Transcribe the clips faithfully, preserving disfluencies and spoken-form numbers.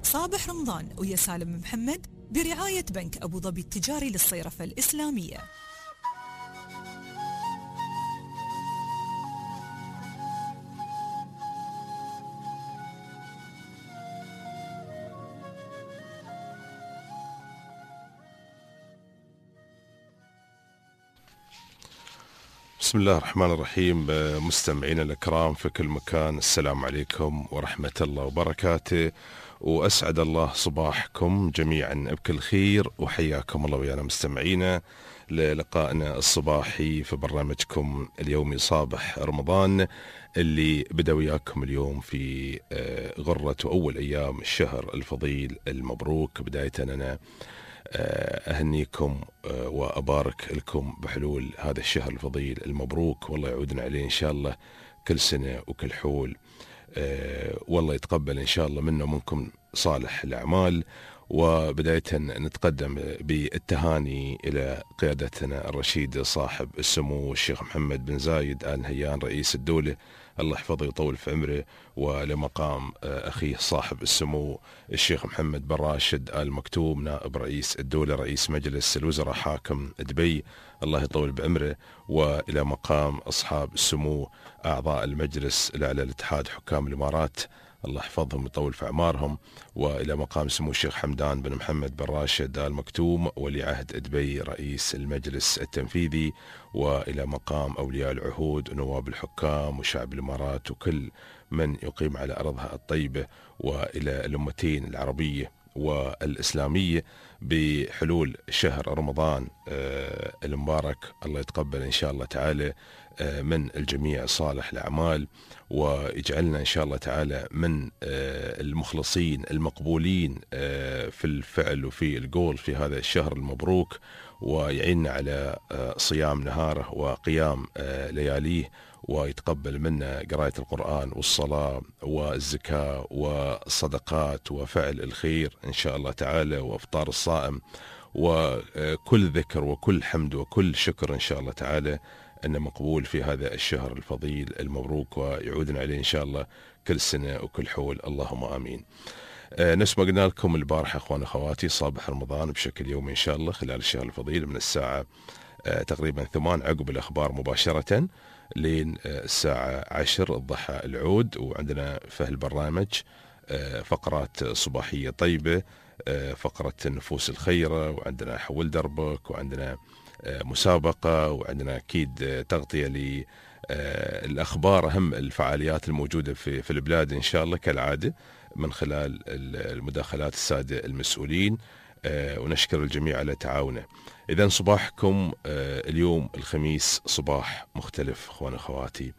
صابح رمضان ويا سالم محمد برعاية بنك أبو ظبي التجاري للصيرفة الإسلامية. بسم الله الرحمن الرحيم. مستمعينا الأكرام في كل مكان، السلام عليكم ورحمة الله وبركاته، وأسعد الله صباحكم جميعا بكل خير، وحياكم الله ويانا مستمعينا للقائنا الصباحي في برنامجكم اليومي صابح رمضان، اللي بدأ وياكم اليوم في غرة أول أيام الشهر الفضيل المبروك. بداية أنا أهنيكم وأبارك لكم بحلول هذا الشهر الفضيل المبروك، والله يعودنا عليه إن شاء الله كل سنة وكل حول، والله يتقبل إن شاء الله منا ومنكم صالح الأعمال. وبداية نتقدم بالتهاني إلى قيادتنا الرشيد صاحب السمو الشيخ محمد بن زايد آل نهيان رئيس الدولة، الله يحفظه ويطول في عمره، ولمقام أخيه صاحب السمو الشيخ محمد بن راشد آل مكتوم نائب رئيس الدولة رئيس مجلس الوزراء حاكم دبي، الله يطول بعمره، وإلى مقام أصحاب السمو أعضاء المجلس الأعلى لاتحاد حكام الإمارات، الله يحفظهم ويطول في أعمارهم، وإلى مقام سمو الشيخ حمدان بن محمد بن راشد آل مكتوم ولي عهد دبي رئيس المجلس التنفيذي، وإلى مقام أولياء العهود ونواب الحكام وشعب الإمارات وكل من يقيم على أرضها الطيبة، وإلى الأمتين العربية والإسلامية بحلول شهر رمضان المبارك. الله يتقبل إن شاء الله تعالى من الجميع صالح الأعمال، ويجعلنا إن شاء الله تعالى من المخلصين المقبولين في الفعل وفي القول في هذا الشهر المبروك، ويعيننا على صيام نهاره وقيام لياليه، ويتقبل منا قراءة القرآن والصلاة والزكاة والصدقات وفعل الخير إن شاء الله تعالى، وإفطار الصائم، وكل ذكر وكل حمد وكل شكر إن شاء الله تعالى أنه مقبول في هذا الشهر الفضيل المبروك، ويعودنا عليه إن شاء الله كل سنة وكل حول، اللهم آمين. نفس ما قلنا لكم البارحة أخوان أخواتي، صباح رمضان بشكل يومي إن شاء الله خلال الشهر الفضيل من الساعة تقريبا ثمان عقب الأخبار مباشرة لين الساعة عشر الضحى العود، وعندنا في البرنامج فقرات صباحية طيبة، فقرة النفوس الخيرة، وعندنا حول دربك، وعندنا مسابقة، وعندنا أكيد تغطية للأخبار أهم الفعاليات الموجودة في في البلاد إن شاء الله كالعادة من خلال المداخلات السادة المسؤولين، ونشكر الجميع على تعاونه. إذن صباحكم اليوم الخميس صباح مختلف أخوان أخواتي،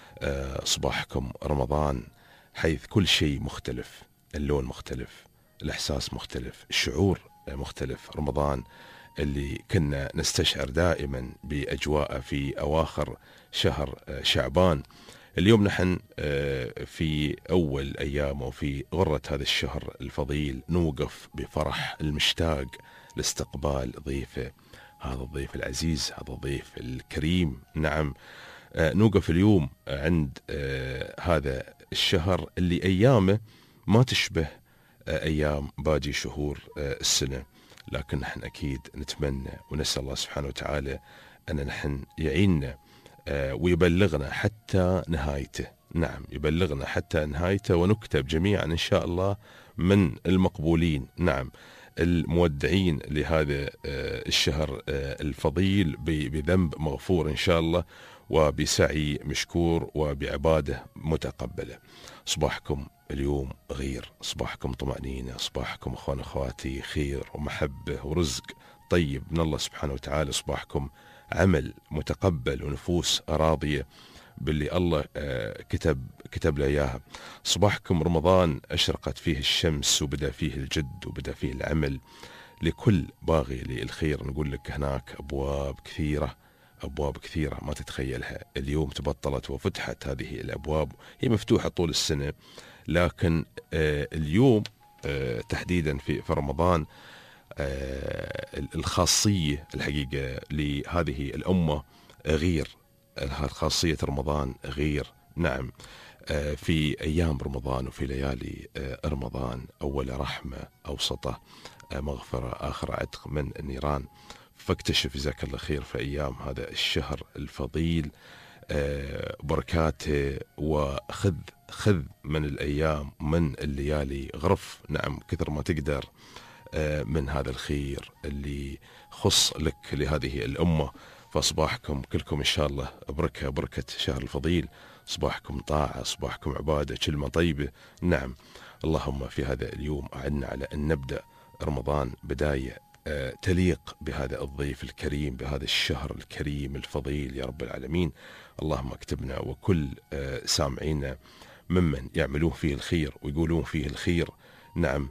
صباحكم رمضان حيث كل شيء مختلف، اللون مختلف، الإحساس مختلف، الشعور مختلف. رمضان اللي كنا نستشعر دائما بأجواء في أواخر شهر شعبان، اليوم نحن في أول أيام وفي غرة هذا الشهر الفضيل نوقف بفرح المشتاق لاستقبال ضيفه، هذا الضيف العزيز، هذا الضيف الكريم. نعم، نوقف اليوم عند هذا الشهر اللي أيامه ما تشبه أيام باقي شهور السنة، لكن نحن أكيد نتمنى ونسأل الله سبحانه وتعالى أن نحن يعيننا ويبلغنا حتى نهايته. نعم، يبلغنا حتى نهايته، ونكتب جميعا إن شاء الله من المقبولين، نعم المودعين لهذا الشهر الفضيل بذنب مغفور إن شاء الله، وبسعي مشكور، وبعبادة متقبلة. صباحكم اليوم غير، صباحكم طمأنينة، صباحكم أخوان أخواتي خير ومحبة ورزق طيب من الله سبحانه وتعالى، صباحكم عمل متقبل ونفوس راضية باللي الله كتب كتب له إياها. صباحكم رمضان أشرقت فيه الشمس وبدأ فيه الجد وبدأ فيه العمل. لكل باغي للخير نقول لك هناك أبواب كثيرة، أبواب كثيرة ما تتخيلها اليوم تبطلت وفتحت هذه الأبواب، هي مفتوحة طول السنة، لكن اليوم تحديدا في رمضان الخاصية الحقيقة لهذه الأمة غير، خاصية رمضان غير. نعم، في أيام رمضان وفي ليالي رمضان، أول رحمة، أوسطه مغفرة، آخر عتق من النيران. فاكتشف جزاك الله خير في أيام هذا الشهر الفضيل بركاته، وخذ خذ من الأيام من الليالي غرف، نعم كثر ما تقدر من هذا الخير اللي خص لك لهذه الأمة. فأصباحكم كلكم إن شاء الله بركة، بركة شهر الفضيل، صباحكم طاعة، صباحكم عبادة، كلمة طيبة. نعم اللهم في هذا اليوم أعنا على أن نبدأ رمضان بداية تليق بهذا الضيف الكريم، بهذا الشهر الكريم الفضيل يا رب العالمين. اللهم اكتبنا وكل سامعينا ممن يعملون فيه الخير ويقولون فيه الخير، نعم،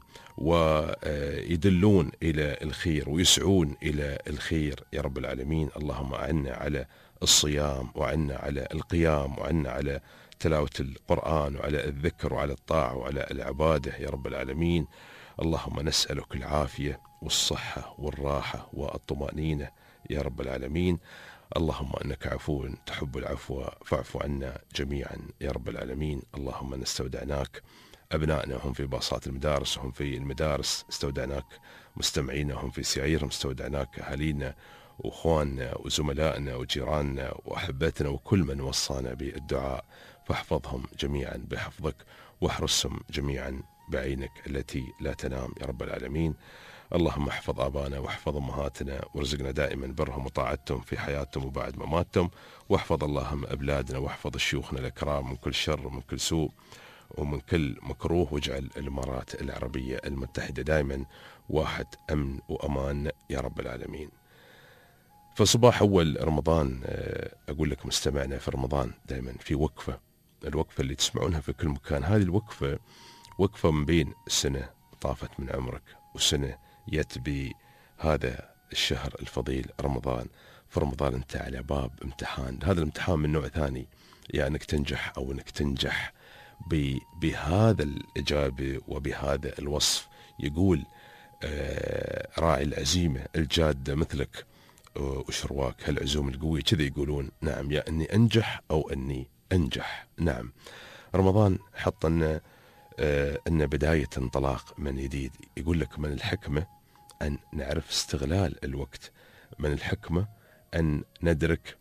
ويدلون إلى الخير ويسعون إلى الخير يا رب العالمين. اللهم أعنا على الصيام، وعنا على القيام، وعنا على تلاوة القرآن، وعلى الذكر، وعلى الطاعة، وعلى العبادة يا رب العالمين. اللهم نسألك العافية والصحة والراحة والطمأنينة يا رب العالمين. اللهم أنك عفو تحب العفو فاعف عنا جميعا يا رب العالمين. اللهم نستودعناك أبنائنا هم في باصات المدارس وهم في المدارس، استودعناك مستمعينا هم في سعيرهم، استودعناك أهالينا وأخواننا وزملائنا وجيراننا وأحبتنا وكل من وصانا بالدعاء، فاحفظهم جميعا بحفظك، واحرسهم جميعا بعينك التي لا تنام يا رب العالمين. اللهم احفظ آبانا واحفظ أمهاتنا، وارزقنا دائما برهم وطاعتهم في حياتهم وبعد مماتهم، واحفظ اللهم أبلادنا، واحفظ شيوخنا الأكرام من كل شر ومن كل سوء ومن كل مكروه، واجعل الإمارات العربية المتحدة دائما واحد أمن وأمان يا رب العالمين. فصباح أول رمضان أقول لك مستمعنا، في رمضان دائما في وقفة، الوقفة اللي تسمعونها في كل مكان. هذه الوقفة وقفة من بين السنة طافت من عمرك والسنة يت بهذا الشهر الفضيل رمضان. في رمضان أنت على باب امتحان، هذا الامتحان من نوع ثاني، يعني أنك تنجح أو أنك تنجح بهذا الإجابة وبهذا الوصف. يقول راعي العزيمة الجادة مثلك وش رواك هالعزوم القوية، كذا يقولون، نعم، يا أني أنجح أو أني أنجح. نعم رمضان حط لنا أن بداية انطلاق من جديد. يقول لك من الحكمة أن نعرف استغلال الوقت، من الحكمة أن ندرك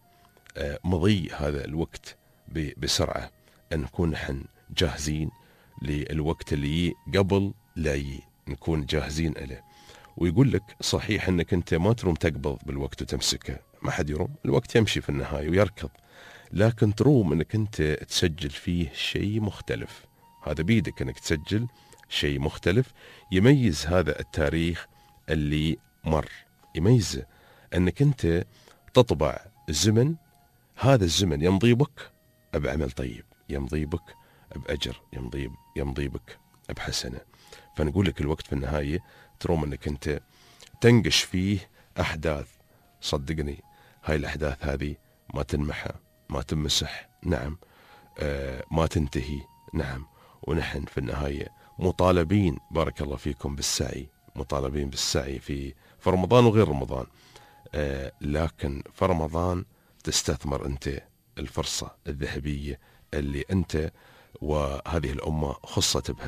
مضي هذا الوقت بسرعة، أن نكون نحن جاهزين للوقت اللي قبل لا يجي، نكون جاهزين له. ويقول لك صحيح أنك أنت ما تروم تقبض بالوقت وتمسكه، ما حد يروم، الوقت يمشي في النهاية ويركض، لكن تروم أنك أنت تسجل فيه شيء مختلف. هذا بيدك أنك تسجل شيء مختلف يميز هذا التاريخ اللي مر، يميزه أنك أنت تطبع الزمن، هذا الزمن يمضي بك بعمل طيب، يمضي بك بأجر، يمضي يمضي بك بحسنة. فنقول لك الوقت في النهاية تروم أنك أنت تنقش فيه أحداث، صدقني هاي الأحداث هذه ما تنمحى، ما تمسح، نعم، آه ما تنتهي، نعم. ونحن في النهاية مطالبين بارك الله فيكم بالسعي، مطالبين بالسعي في في رمضان وغير رمضان، آه لكن في رمضان تستثمر أنت الفرصة الذهبية اللي أنت وهذه الأمة خصت بها.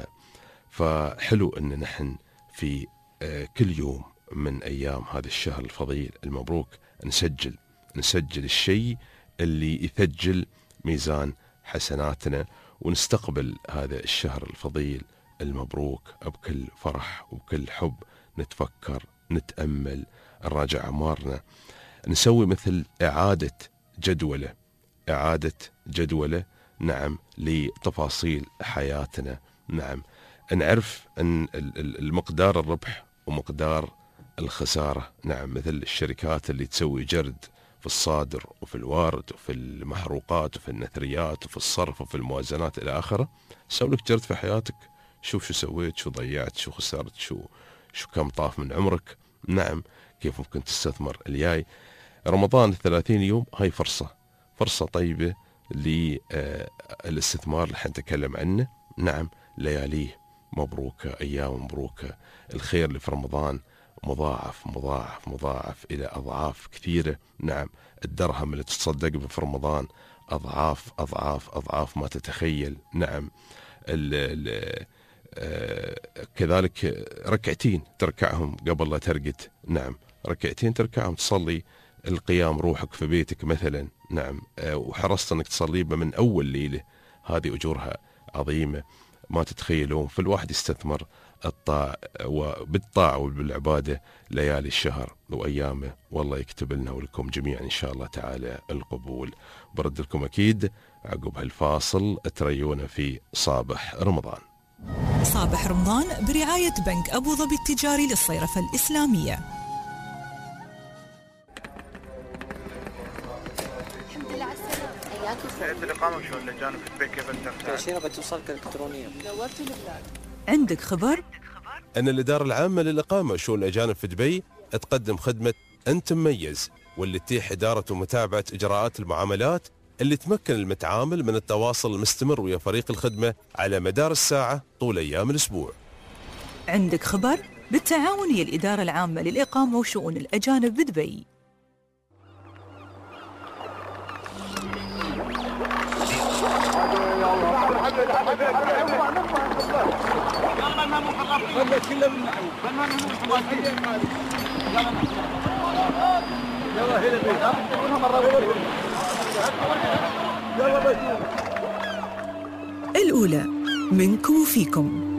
فحلو أن نحن في آه كل يوم من أيام هذا الشهر الفضيل المبروك نسجل نسجل الشيء اللي يثجل ميزان حسناتنا، ونستقبل هذا الشهر الفضيل المبروك بكل فرح وبكل حب، نتفكر، نتأمل، نراجع أعمارنا، نسوي مثل إعادة جدولة إعادة جدولة نعم لتفاصيل حياتنا، نعم، نعرف أن المقدار الربح ومقدار الخسارة، نعم، مثل الشركات اللي تسوي جرد في الصادر وفي الوارد وفي المحروقات وفي النثريات وفي الصرف وفي الموازنات إلى آخره. سوي لك جرد في حياتك، شوف شو سويت، شو ضيعت، شو خسرت، شو شو كم طاف من عمرك، نعم، كيف ممكن تستثمر الجاي. رمضان الثلاثين يوم هاي فرصة فرصة طيبة للاستثمار اللي حنتكلم عنه، نعم، لياليه مبروكة، أيام مبروكة، الخير اللي في رمضان مضاعف مضاعف مضاعف إلى أضعاف كثيرة، نعم، الدرهم اللي تتصدق به في رمضان أضعاف أضعاف أضعاف ما تتخيل. نعم. ال ال آه كذلك ركعتين تركعهم قبل لا ترقد. نعم، ركعتين تركعهم، تصلي القيام روحك في بيتك مثلا. نعم. آه وحرصت أنك تصلي من أول ليلة، هذه أجورها عظيمة ما تتخيلون. فالواحد يستثمر الطاعة وبالطاعة وبالعبادة ليالي الشهر وأيامه، والله يكتب لنا ولكم جميعا إن شاء الله تعالى القبول. برد لكم أكيد عقب هالفاصل تريونا في صابح رمضان. صابح رمضان برعاية بنك أبو ظبي التجاري للصيرفة الإسلامية. سعيد الإقامة شو الأجانب في البيت كيف الترتاح؟ تأشيرة بتوصلك إلكترونيا. دورت البلاد. عندك خبر؟ أن الإدارة العامة للإقامة وشؤون الأجانب في دبي تقدم خدمة أنت مميز، واللي تتيح إدارة ومتابعة إجراءات المعاملات اللي تمكن المتعامل من التواصل المستمر ويا فريق الخدمة على مدار الساعة طول أيام الأسبوع. عندك خبر؟ بالتعاون ويا الإدارة العامة للإقامة وشؤون الأجانب بدبي. الأولى منكم وفيكم.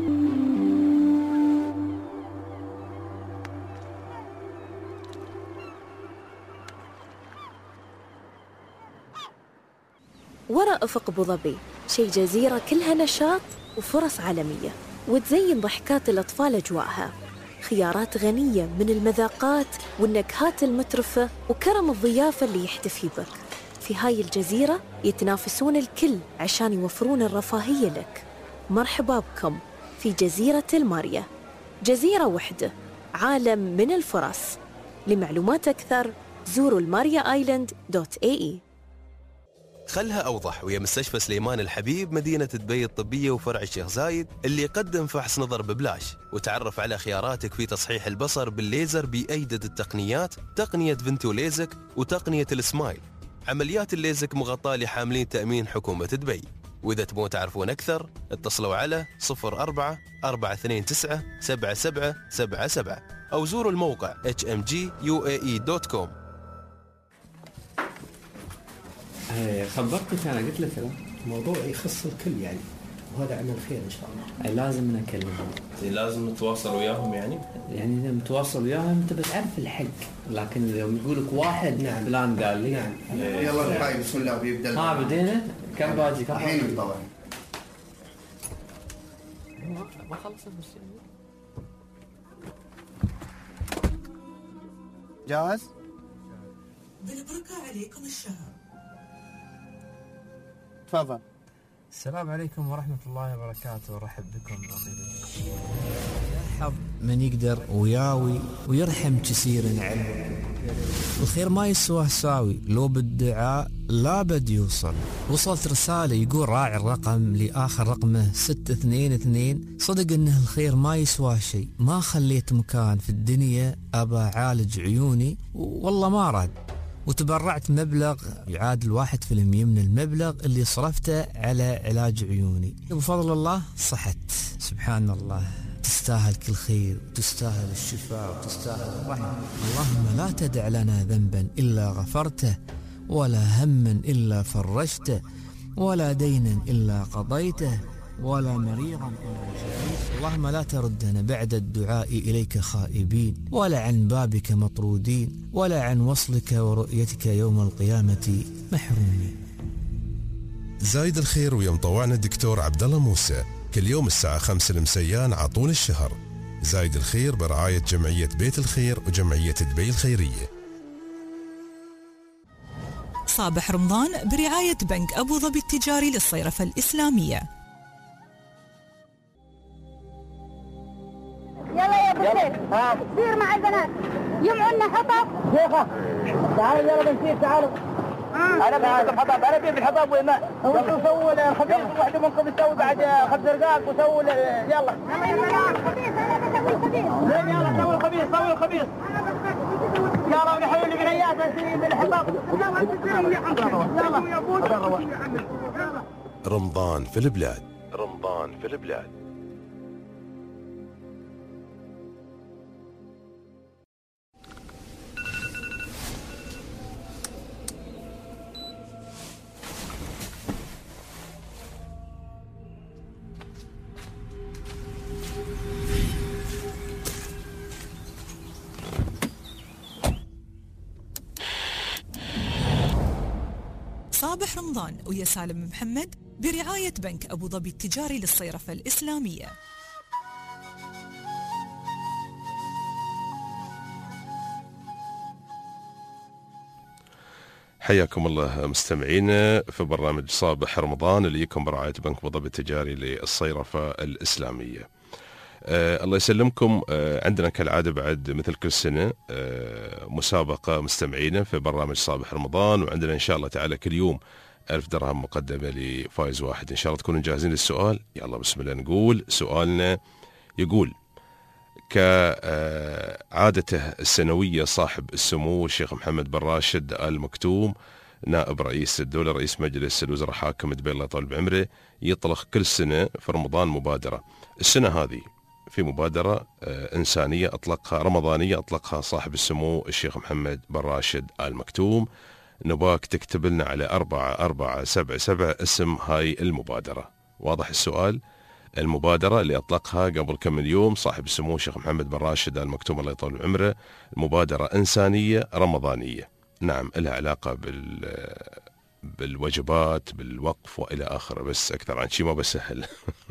وراء أفق أبو ظبي شي جزيرة كلها نشاط وفرص عالمية، وتزين ضحكات الأطفال أجواءها، خيارات غنية من المذاقات والنكهات المترفة وكرم الضيافة اللي يحتفي بك. في هاي الجزيرة يتنافسون الكل عشان يوفرون الرفاهية لك. مرحبا بكم في جزيرة الماريا، جزيرة وحدة، عالم من الفرص. لمعلومات أكثر زوروا الماريا آيلاند دوت اي اي. خلها أوضح ويا مستشفى سليمان الحبيب مدينة دبي الطبية وفرع الشيخ زايد، اللي يقدم فحص نظر ببلاش، وتعرف على خياراتك في تصحيح البصر بالليزر بأيدد التقنيات، تقنية فينتو ليزك وتقنية السمايل. عمليات الليزك مغطاة لحاملين تأمين حكومة دبي. وإذا تبون تعرفون أكثر اتصلوا على صفر أربعة أربعة اثنين تسعة سبعة سبعة سبعة سبعة أو زوروا الموقع إتش إم جي يو إيه إي دوت كوم. خبرتك أنا قلت لك الموضوع يخص الكل يعني، وهذا عمل خير إن شاء الله. لازم نكلمهم، لازم نتواصل وياهم يعني يعني إذا متواصل وياهم أنت بتعرف الحق، لكن إذا يقولك واحد نعم فلان قال لي نعم. يلا الحين بسم الله بيبدأ. ها بدينا كم باجي كم الحين طبعا ما خلصت بس جاهز؟ بالبركة عليكم الشهر. تفضل. السلام عليكم ورحمة الله وبركاته، ورحب بكم. يرحب من يقدر وياوي ويرحم كثير علم. الخير ما يسوى ساوي، لو بالدعاء لا بد يوصل. وصلت رسالة يقول راعي الرقم لآخر رقمه ستة اثنين اثنين، صدق انه الخير ما يسوى شيء. ما خليت مكان في الدنيا أبا عالج عيوني والله ما راد، وتبرعت مبلغ يعادل واحد في المية من المبلغ اللي صرفته على علاج عيوني. بفضل الله صحت. سبحان الله، تستاهل كل خير وتستاهل الشفاء وتستاهل الرحمة. اللهم لا تدع لنا ذنبا إلا غفرته، ولا هما إلا فرجته، ولا دينا إلا قضيته، ولا مريضا إلا شفيته. اللهم لا تردنا بعد الدعاء إليك خائبين، ولا عن بابك مطرودين، ولا عن وصلك ورؤيتك يوم القيامة محرومين. زايد الخير ويا مطوعنا الدكتور عبد الله موسى، كل يوم الساعة خمسة المسيان عطول الشهر. زايد الخير برعاية جمعية بيت الخير وجمعية دبي الخيرية. صابح رمضان برعاية بنك أبو ظبي التجاري للصيرفة الإسلامية. يلا يا ابو سيف سير مع البنات يمعنا حطب. شيخه تعالوا يلا بنسير تعالوا. انا بجيب الحطب انا بجيب الحطب وماء. وانتم سووا الخبيث، واحد منكم يسوي بعد خمس دقائق وسووا يلا. يلا الخبيث انا بسوي الخبيث. زين يلا سووا الخبيث سووا الخبيث. يلا ونحن اللي بنيات نسيب الحباب يلا. رمضان في البلاد. رمضان في البلاد. صابح رمضان ويا سالم محمد برعاية بنك أبو ظبي التجاري للصيرفة الإسلامية. حياكم الله مستمعينا في برنامج صابح رمضان اللي يكون برعاية بنك أبو ظبي التجاري للصيرفة الإسلامية. آه الله يسلمكم. آه عندنا كالعادة بعد مثل كل سنة آه مسابقة مستمعينا في برنامج صابح رمضان، وعندنا إن شاء الله تعالى كل يوم ألف درهم مقدمة لفائز واحد. إن شاء الله تكونوا جاهزين للسؤال. يلا بسم الله نقول سؤالنا. يقول: كعادته السنوية صاحب السمو الشيخ محمد بن راشد آل مكتوم نائب رئيس الدولة رئيس مجلس الوزراء حاكم دبي الله يطول بعمره يطلق كل سنة في رمضان مبادرة. السنة هذه في مبادرة إنسانية أطلقها رمضانية أطلقها صاحب السمو الشيخ محمد بن راشد آل مكتوم. نباك تكتب لنا على أربعة أربعة سبعة سبعة اسم هاي المبادرة. واضح السؤال؟ المبادرة اللي أطلقها قبل كم من يوم صاحب السمو الشيخ محمد بن راشد آل مكتوم الله يطول عمره، مبادرة إنسانية رمضانية. نعم لها علاقة بال بالوجبات بالوقف وإلى آخره، بس أكثر عن شيء ما بسهل.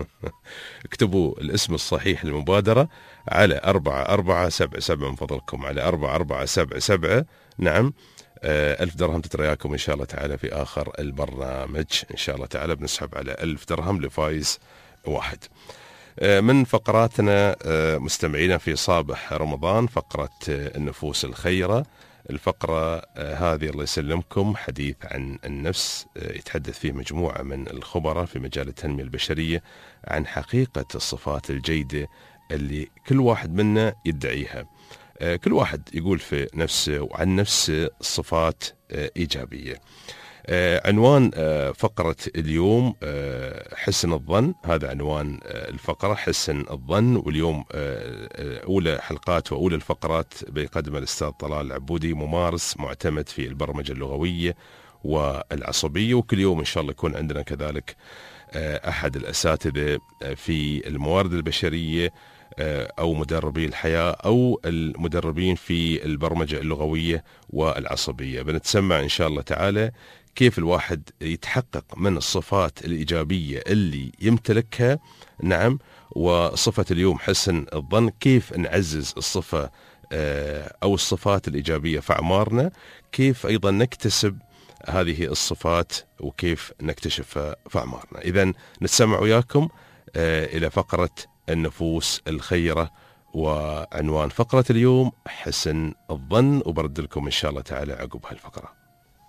اكتبوا الاسم الصحيح للمبادرة على أربعة أربعة سبعة سبعة من فضلكم، على أربعة أربعة سبعة سبعة. نعم ألف درهم تترياكم إن شاء الله تعالى في آخر البرنامج. إن شاء الله تعالى بنسحب على ألف درهم لفايز واحد. من فقراتنا مستمعينا في صابح رمضان فقرة النفوس الخيرة. الفقرة هذه الله يسلمكم حديث عن النفس، يتحدث فيه مجموعة من الخبراء في مجال التنمية البشرية عن حقيقة الصفات الجيدة اللي كل واحد منا يدعيها. كل واحد يقول في نفسه وعن نفسه صفات إيجابية. عنوان فقرة اليوم حسن الظن، هذا عنوان الفقرة حسن الظن. واليوم أولى حلقات وأولى الفقرات بيقدم الأستاذ طلال العبودي ممارس معتمد في البرمجة اللغوية والعصبية. وكل يوم إن شاء الله يكون عندنا كذلك أحد الأساتذة في الموارد البشرية أو مدربي الحياة أو المدربين في البرمجة اللغوية والعصبية. بنتسمع إن شاء الله تعالى كيف الواحد يتحقق من الصفات الإيجابية اللي يمتلكها. نعم، وصفة اليوم حسن الظن، كيف نعزز الصفة أو الصفات الإيجابية في أعمارنا، كيف أيضا نكتسب هذه الصفات وكيف نكتشفها في أعمارنا. إذن نتسمع وياكم إلى فقرة النفوس الخيرة، وعنوان فقرة اليوم حسن الظن، وبرد لكم إن شاء الله تعالى عقب هالفقرة.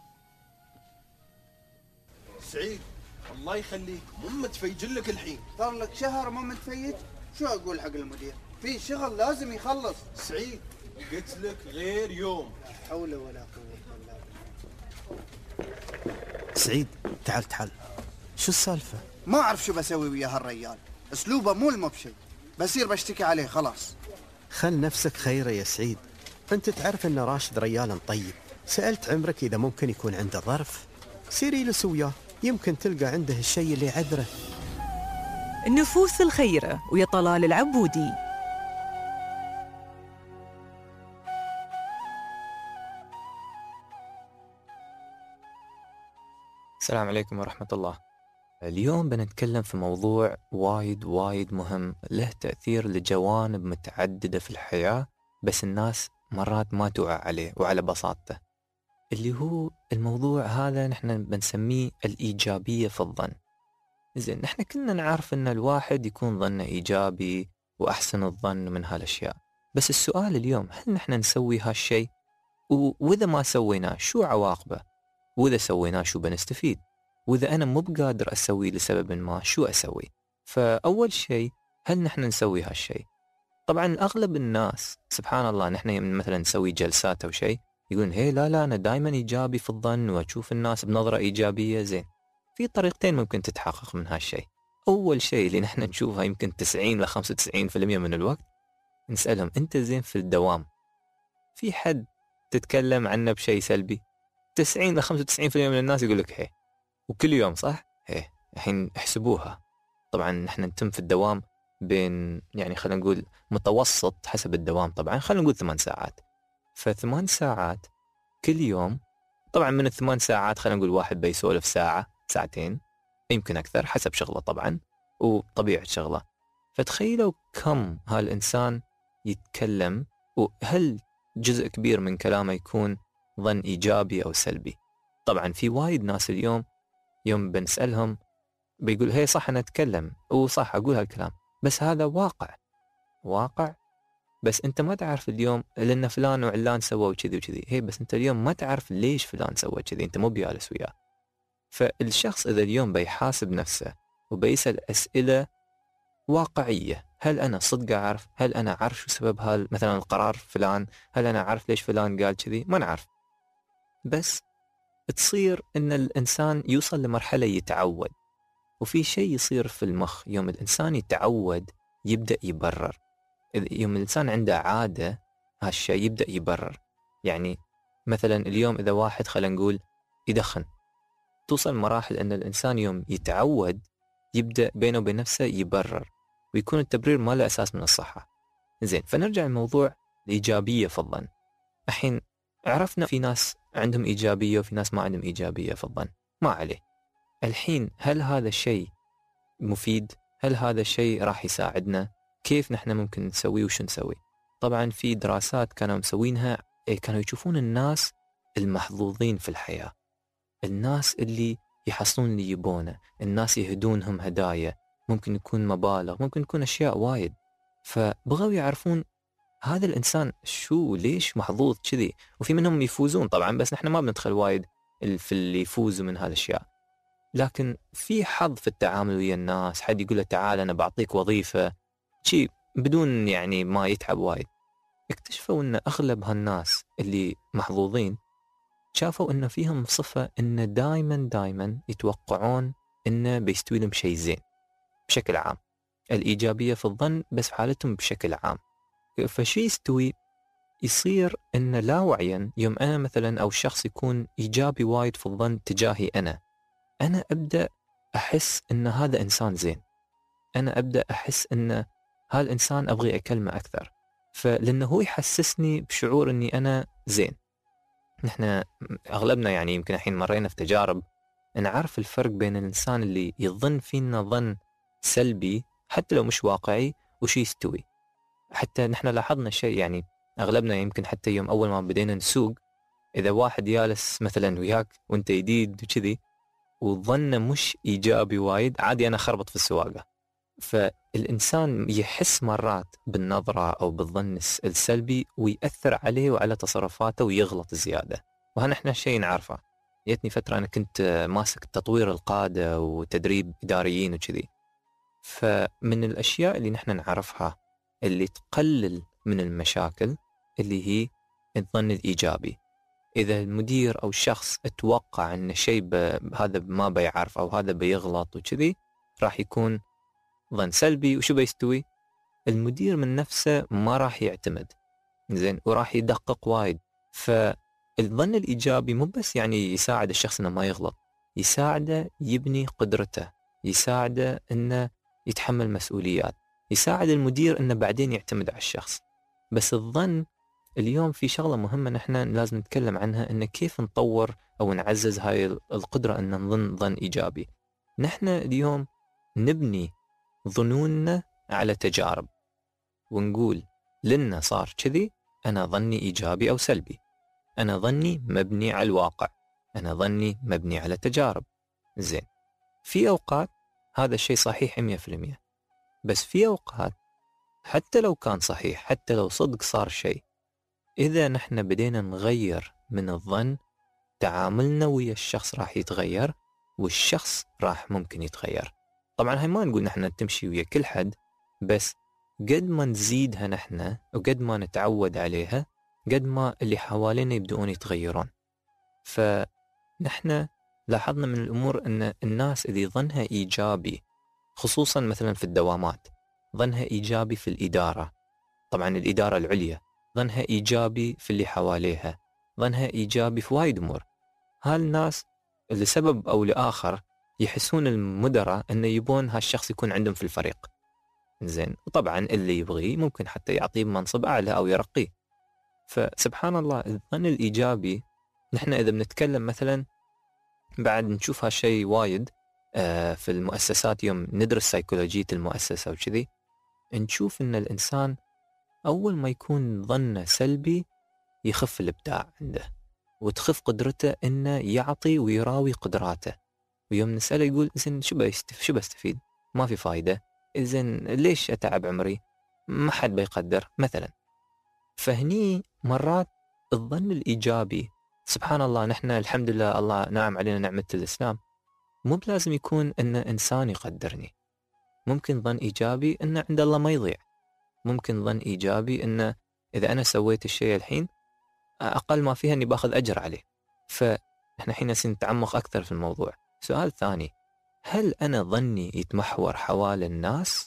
سعيد الله يخليك مو متفيجل لك الحين، صار لك شهر مو متفيج. شو اقول حق المدير؟ في شغل لازم يخلص. سعيد قلت لك غير يوم. لا حول ولا قوة الا بالله. سعيد تعال تعال، شو السالفة؟ ما اعرف شو بسوي ويا هالرجال، اسلوبه مو المبشي، بصير بشتكي عليه خلاص. خل نفسك خيره يا سعيد، انت تعرف ان راشد رجال طيب. سألت عمرك اذا ممكن يكون عنده ظرف، سيري له وياه يمكن تلقى عنده الشيء اللي يعذره. النفوس الخيرة ويا طلال العبودي. السلام عليكم ورحمة الله. اليوم بنتكلم في موضوع وايد وايد مهم، له تأثير لجوانب متعددة في الحياة، بس الناس مرات ما توعى عليه وعلى بساطته، اللي هو الموضوع هذا نحن بنسميه الإيجابية في الظن. زين، نحن كلنا نعرف ان الواحد يكون ظنه إيجابي وأحسن الظن من هالأشياء، بس السؤال اليوم هل نحن نسوي هالشيء؟ وإذا ما سويناه شو عواقبه؟ وإذا سويناه شو بنستفيد؟ وإذا أنا مو بقادر أسوي لسبب ما شو أسوي؟ فأول شيء، هل نحن نسوي هالشيء؟ طبعا أغلب الناس سبحان الله نحن مثلا نسوي جلسات أو شيء يقولون هي لا لا أنا دائما إيجابي في الظن وأشوف الناس بنظرة إيجابية. زين، في طريقتين ممكن تتحقق من هالشيء. أول شيء اللي نحن نشوفها يمكن تسعين إلى خمسة وتسعين بالمئة من الوقت، نسألهم أنت زين في الدوام؟ في حد تتكلم عنه بشيء سلبي؟ تسعين إلى خمسة وتسعين بالمئة من الناس يقول لك هي. وكل يوم صح؟ هي. الحين احسبوها. طبعا نحن نتم في الدوام بين يعني خلينا نقول متوسط حسب الدوام، طبعا خلينا نقول ثمان ساعات. فثمان ساعات كل يوم، طبعا من الثمان ساعات خلينا نقول واحد بيسولف ساعة ساعتين يمكن أكثر حسب شغله طبعا وطبيعة شغله. فتخيلوا كم هالإنسان يتكلم، وهل جزء كبير من كلامه يكون ظن إيجابي أو سلبي. طبعا في وايد ناس اليوم يوم بنسألهم بيقول هي صح أنا أتكلم وصح أقول هالكلام، بس هذا واقع واقع بس أنت ما تعرف اليوم لأن فلان وعلان سووا كذي وكذي. هي بس أنت اليوم ما تعرف ليش فلان سوى كذي، أنت مو بيالس وياه. فالشخص إذا اليوم بيحاسب نفسه وبيسأل أسئلة واقعية، هل أنا صدق أعرف؟ هل أنا أعرف شو سبب هال مثلا القرار فلان؟ هل أنا أعرف ليش فلان قال كذي؟ ما نعرف. بس تصير إن الإنسان يوصل لمرحلة يتعود، وفي شيء يصير في المخ يوم الإنسان يتعود يبدأ يبرر. يوم الإنسان عنده عادة هالشيء يبدأ يبرر. يعني مثلا اليوم إذا واحد خلينا نقول يدخن، توصل مراحل أن الإنسان يوم يتعود يبدأ بينه وبين نفسه يبرر، ويكون التبرير ما له أساس من الصحة. زين، فنرجع لموضوع الإيجابية في الظن. الحين عرفنا في ناس عندهم إيجابية وفي ناس ما عندهم إيجابية في الظن، ما عليه. الحين هل هذا الشيء مفيد؟ هل هذا الشيء راح يساعدنا؟ كيف نحن ممكن نسويه وشو نسوي؟ طبعا في دراسات كانوا مسوينها، كانوا يشوفون الناس المحظوظين في الحياة، الناس اللي يحصلون اللي يبونه، الناس يهدونهم هدايا، ممكن يكون مبالغ، ممكن يكون أشياء وايد. فبغوا يعرفون هذا الإنسان شو ليش محظوظ كذي. وفي منهم يفوزون طبعا، بس نحن ما بندخل وايد في اللي يفوزوا من هذا الأشياء. لكن في حظ في التعامل ويا الناس، حد يقول له تعال أنا بعطيك وظيفة شيء بدون يعني ما يتعب وايد. اكتشفوا أن أغلب هالناس اللي محظوظين شافوا أن فيهم صفة أن دايما دايما يتوقعون أنه بيستوي لهم شيء زين بشكل عام. الإيجابية في الظن بس في حالتهم بشكل عام. فشي يستوي يصير أن لا وعيا يوم أنا مثلا أو الشخص يكون إيجابي وايد في الظن تجاهي أنا أنا أبدأ أحس أن هذا إنسان زين، أنا أبدأ أحس أن هالإنسان أبغي أكلمه أكثر، فلأنه هو يحسسني بشعور أني أنا زين. نحن أغلبنا يعني يمكن الحين مرينا في تجارب نعرف الفرق بين الإنسان اللي يظن فينا ظن سلبي حتى لو مش واقعي وشي يستوي. حتى نحن لاحظنا شيء، يعني أغلبنا يمكن حتى يوم أول ما بدينا نسوق، إذا واحد يالس مثلا وياك وانت جديد وكذي وظنه مش إيجابي وايد، عادي أنا خربط في السواقة. فالإنسان يحس مرات بالنظرة أو بالظن السلبي ويأثر عليه وعلى تصرفاته ويغلط زيادة. وهنحن شيء نعرفه. جتني فترة أنا كنت ماسك تطوير القادة وتدريب إداريين وكذي، فمن الأشياء اللي نحن نعرفها اللي تقلل من المشاكل اللي هي الظن الإيجابي. إذا المدير أو الشخص اتوقع أن شيء هذا ما بيعرف أو هذا بيغلط وكذي، راح يكون ظن سلبي. وشو بيستوي؟ المدير من نفسه ما راح يعتمد زين وراح يدقق وايد. فالظن الإيجابي مو بس يعني يساعد الشخص إنه ما يغلط، يساعده يبني قدرته، يساعده إنه يتحمل مسؤوليات، يساعد المدير إنه بعدين يعتمد على الشخص. بس الظن اليوم في شغلة مهمة نحن لازم نتكلم عنها، إنه كيف نطور أو نعزز هاي القدرة إن نظن ظن إيجابي. نحن اليوم نبني ظنوننا على تجارب ونقول لنا صار كذي، أنا ظني إيجابي أو سلبي، أنا ظني مبني على الواقع، أنا ظني مبني على تجارب. زين، في أوقات هذا الشيء صحيح مية في المية، بس في أوقات حتى لو كان صحيح، حتى لو صدق صار شيء، إذا نحن بدينا نغير من الظن، تعاملنا ويا الشخص راح يتغير والشخص راح ممكن يتغير. طبعا هاي ما نقول نحن تمشي ويا كل حد، بس قد ما نزيدها نحن وقد ما نتعود عليها قد ما اللي حوالينا يبدؤون يتغيرون. فنحن لاحظنا من الأمور أن الناس اللي ظنها إيجابي خصوصا مثلا في الدوامات، ظنها إيجابي في الإدارة، طبعا الإدارة العليا، ظنها إيجابي في اللي حواليها، ظنها إيجابي في وايد أمور. هالناس لسبب أو لآخر يحسون المدراء أنه يبون هالشخص يكون عندهم في الفريق. زين، وطبعا اللي يبغيه ممكن حتى يعطيه منصب أعلى أو يرقيه. فسبحان الله الظن الإيجابي نحن إذا بنتكلم مثلا بعد نشوف هالشيء وايد في المؤسسات، يوم ندرس سيكولوجية المؤسسة وكذي نشوف أن الإنسان أول ما يكون ظنه سلبي يخف الإبداع عنده وتخف قدرته أنه يعطي ويراوي قدراته. ويوم نسأله يقول إذن شو بيستف شو بستفيد؟ ما في فايدة. إذن ليش أتعب عمري؟ ما حد بيقدر مثلا. فهني مرات الظن الإيجابي سبحان الله، نحن الحمد لله الله نعم علينا نعمة الإسلام، مو بلازم يكون أن إنسان يقدرني. ممكن ظن إيجابي أن عند الله ما يضيع. ممكن ظن إيجابي أن إذا أنا سويت الشيء الحين أقل ما فيها أني باخذ أجر عليه. فإحنا حين سنتعمق أكثر في الموضوع. سؤال ثاني، هل أنا ظني يتمحور حوالي الناس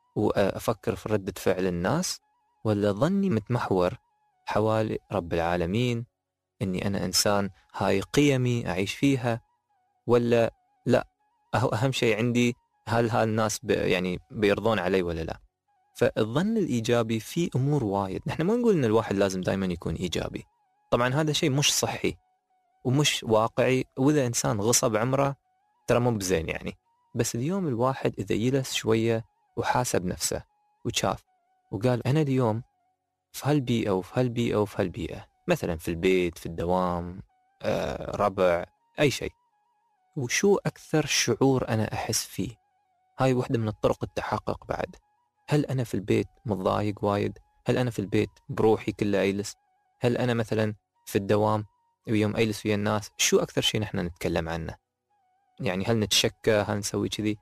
وأفكر في ردة فعل الناس، ولا ظني متمحور حوالي رب العالمين، أني أنا إنسان هاي قيمي أعيش فيها، ولا لا أهم شيء عندي هل هالناس يعني بيرضون علي ولا لا؟ فالظن الإيجابي في أمور وايد. نحن ما نقول أن الواحد لازم دائما يكون إيجابي، طبعا هذا شيء مش صحي ومش واقعي، وإذا إنسان غصب عمره ترى مو بزين يعني. بس اليوم الواحد إذا يلس شوية وحاسب نفسه وشاف وقال أنا اليوم في هالبيئة وفي هالبيئة وفي هالبيئة، مثلا في البيت، في الدوام، آه، ربع، أي شيء، وشو أكثر شعور أنا أحس فيه؟ هاي واحدة من الطرق التحقق بعد. هل أنا في البيت متضايق وايد؟ هل أنا في البيت بروحي كله أيلس؟ هل أنا مثلا في الدوام ويوم أيلس ويا الناس؟ شو أكثر شيء نحن نتكلم عنه؟ يعني هل نتشكى؟ هل نسوي كذي؟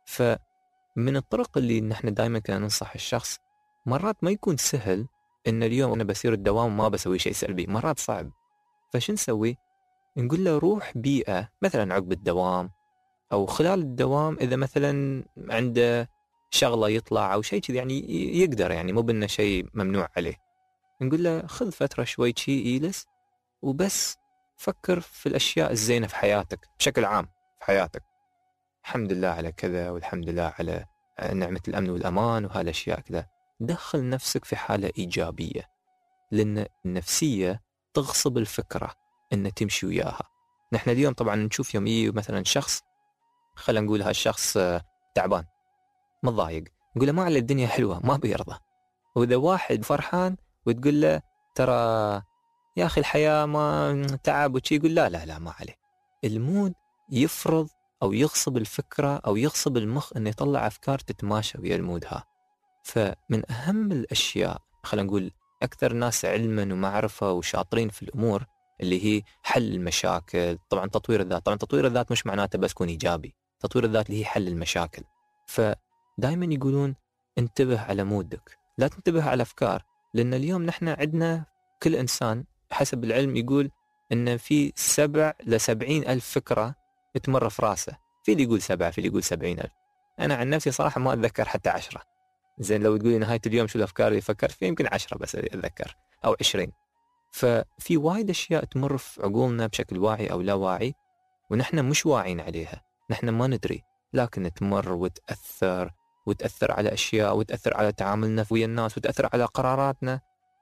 فمن الطرق اللي نحن دائما كنا ننصح الشخص، مرات ما يكون سهل إن اليوم أنا بسير الدوام وما بسوي شيء سلبي، مرات صعب. فشو نسوي؟ نقول له روح بيئة مثلا عقب الدوام أو خلال الدوام، إذا مثلا عنده شغلة يطلع أو شيء كذي يعني يقدر، يعني مو بأنه شيء ممنوع عليه. نقول له خذ فترة شوي شيء يجلس وبس فكر في الأشياء الزينة في حياتك بشكل عام في حياتك. الحمد لله على كذا، والحمد لله على نعمة الأمن والأمان وهالأشياء كذا. دخل نفسك في حالة إيجابية، لأن النفسية تغصب الفكرة أن تمشي وياها. نحن اليوم طبعا نشوف يوم يجي مثلا شخص، خلينا نقول هالشخص تعبان متضايق، نقول له ما على الدنيا حلوة، ما بيرضى. وإذا واحد فرحان وتقول له ترى يا أخي الحياة ما تعب وشي، يقول لا لا لا ما عليه. المود يفرض أو يغصب الفكرة أو يغصب المخ أن يطلع أفكار تتماشى ويا المود ها. فمن أهم الأشياء، خلينا نقول أكثر ناس علما ومعرفة وشاطرين في الأمور اللي هي حل المشاكل. طبعا تطوير الذات، طبعا تطوير الذات مش معناته بس كون إيجابي، تطوير الذات اللي هي حل المشاكل. فدائما يقولون انتبه على مودك، لا تنتبه على أفكار، لأن اليوم نحن عندنا كل إنسان حسب العلم يقول إن في سبع لسبعين ألف فكرة تمر في راسه. في اللي يقول سبعة، في اللي يقول سبعين ألف. أنا عن نفسي صراحة ما أتذكر حتى عشرة. زين لو تقولي نهاية اليوم شو الأفكار اللي فكرت فيها، يمكن عشرة بس أتذكر أو عشرين. ففي وايد أشياء تمر في عقولنا بشكل واعي أو لا واعي، ونحن مش واعين عليها، نحن ما ندري، لكن تمر وتأثر وتأثر على أشياء وتأثر على تعاملنا ويا الناس وتأثر على قراراتنا.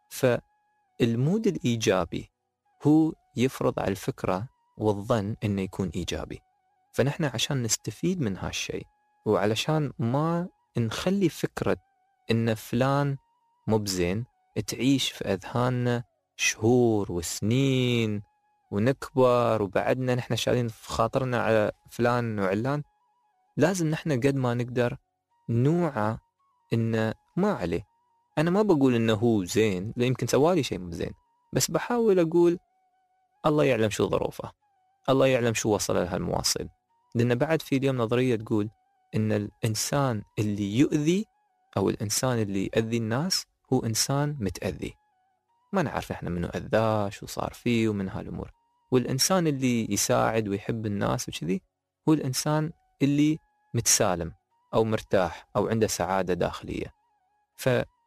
فالمود الإيجابي هو يفرض على الفكرة والظن إنه يكون إيجابي. فنحن عشان نستفيد من هالشيء، وعلشان ما نخلي فكرة إن فلان مو بزين تعيش في أذهاننا شهور وسنين ونكبر وبعدنا نحن شايلين في خاطرنا على فلان وعلان، لازم نحن قد ما نقدر نوعى إنه ما عليه. أنا ما بقول إنه هو زين، لا يمكن سوالي شيء مو زين، بس بحاول أقول الله يعلم شو ظروفه، الله يعلم شو وصل لها المواصل. لأن بعد في اليوم نظرية تقول إن الإنسان اللي يؤذي أو الإنسان اللي يأذي الناس هو إنسان متأذي، ما نعرف إحنا منه أذاه شو صار فيه ومن هالأمور. والإنسان اللي يساعد ويحب الناس وكذي هو الإنسان اللي متسالم أو مرتاح أو عنده سعادة داخلية. ف...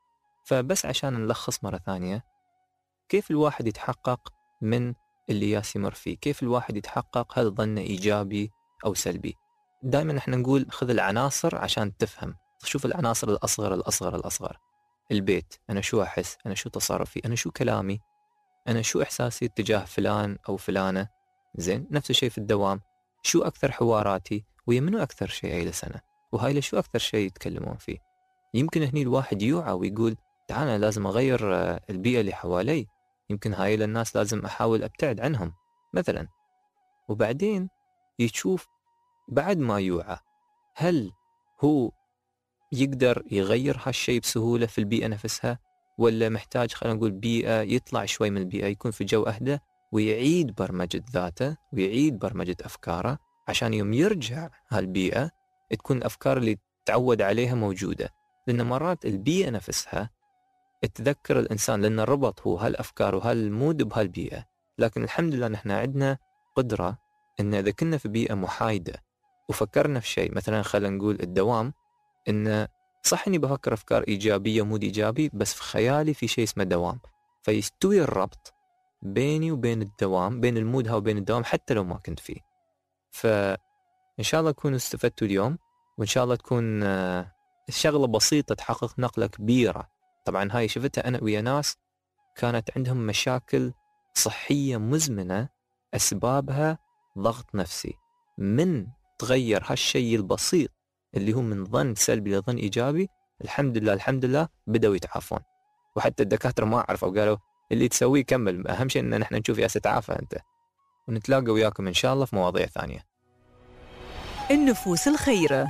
فبس عشان نلخص مرة ثانية، كيف الواحد يتحقق من اللي ياس يمر فيه؟ كيف الواحد يتحقق هل ظنه إيجابي أو سلبي؟ دائما احنا نقول خذ العناصر عشان تفهم. شوف العناصر الأصغر الأصغر الأصغر. البيت، أنا شو أحس، أنا شو تصرفي، أنا شو كلامي، أنا شو إحساسي تجاه فلان أو فلانة. زين، نفس الشيء في الدوام، شو أكثر حواراتي ويا منو أكثر شيء هاي لسنة، وهاي شو أكثر شيء يتكلمون فيه. يمكن هني الواحد يوعى ويقول تعال أنا لازم أغير البيئة اللي حوالي، يمكن هاي للناس لازم أحاول أبتعد عنهم مثلا. وبعدين يشوف بعد ما يوعى هل هو يقدر يغير هالشيء بسهولة في البيئة نفسها، ولا محتاج خلينا نقول بيئة يطلع شوي من البيئة، يكون في جو أهدى ويعيد برمجة ذاته ويعيد برمجة أفكاره عشان يوم يرجع هالبيئة تكون الأفكار اللي تعود عليها موجودة. لأن مرات البيئة نفسها تذكر الإنسان، لأن الربط هو هالأفكار وهالمود بهالبيئة. لكن الحمد لله نحن عندنا قدرة إن إذا كنا في بيئة محايدة وفكرنا في شيء، مثلا خلينا نقول الدوام، إن صح إني بفكر أفكار إيجابية ومود إيجابي، بس في خيالي في شيء اسمه دوام، فيستوي الربط بيني وبين الدوام، بين المود ها وبين الدوام حتى لو ما كنت فيه. فإن شاء الله تكونوا استفدتوا اليوم، وإن شاء الله تكون شغلة بسيطة تحقق نقلة كبيرة. طبعا هاي شفتها أنا ويا ناس كانت عندهم مشاكل صحية مزمنة أسبابها ضغط نفسي. من تغير هالشيء البسيط اللي هو من ظن سلبي لظن إيجابي، الحمد لله الحمد لله بدأوا يتعافون. وحتى الدكاترة ما عرفوا، قالوا اللي تسويه كمل، أهم شيء إن نحن نشوف يا ستعافى أنت. ونتلاقى وياكم إن شاء الله في مواضيع ثانية. النفوس الخيرة.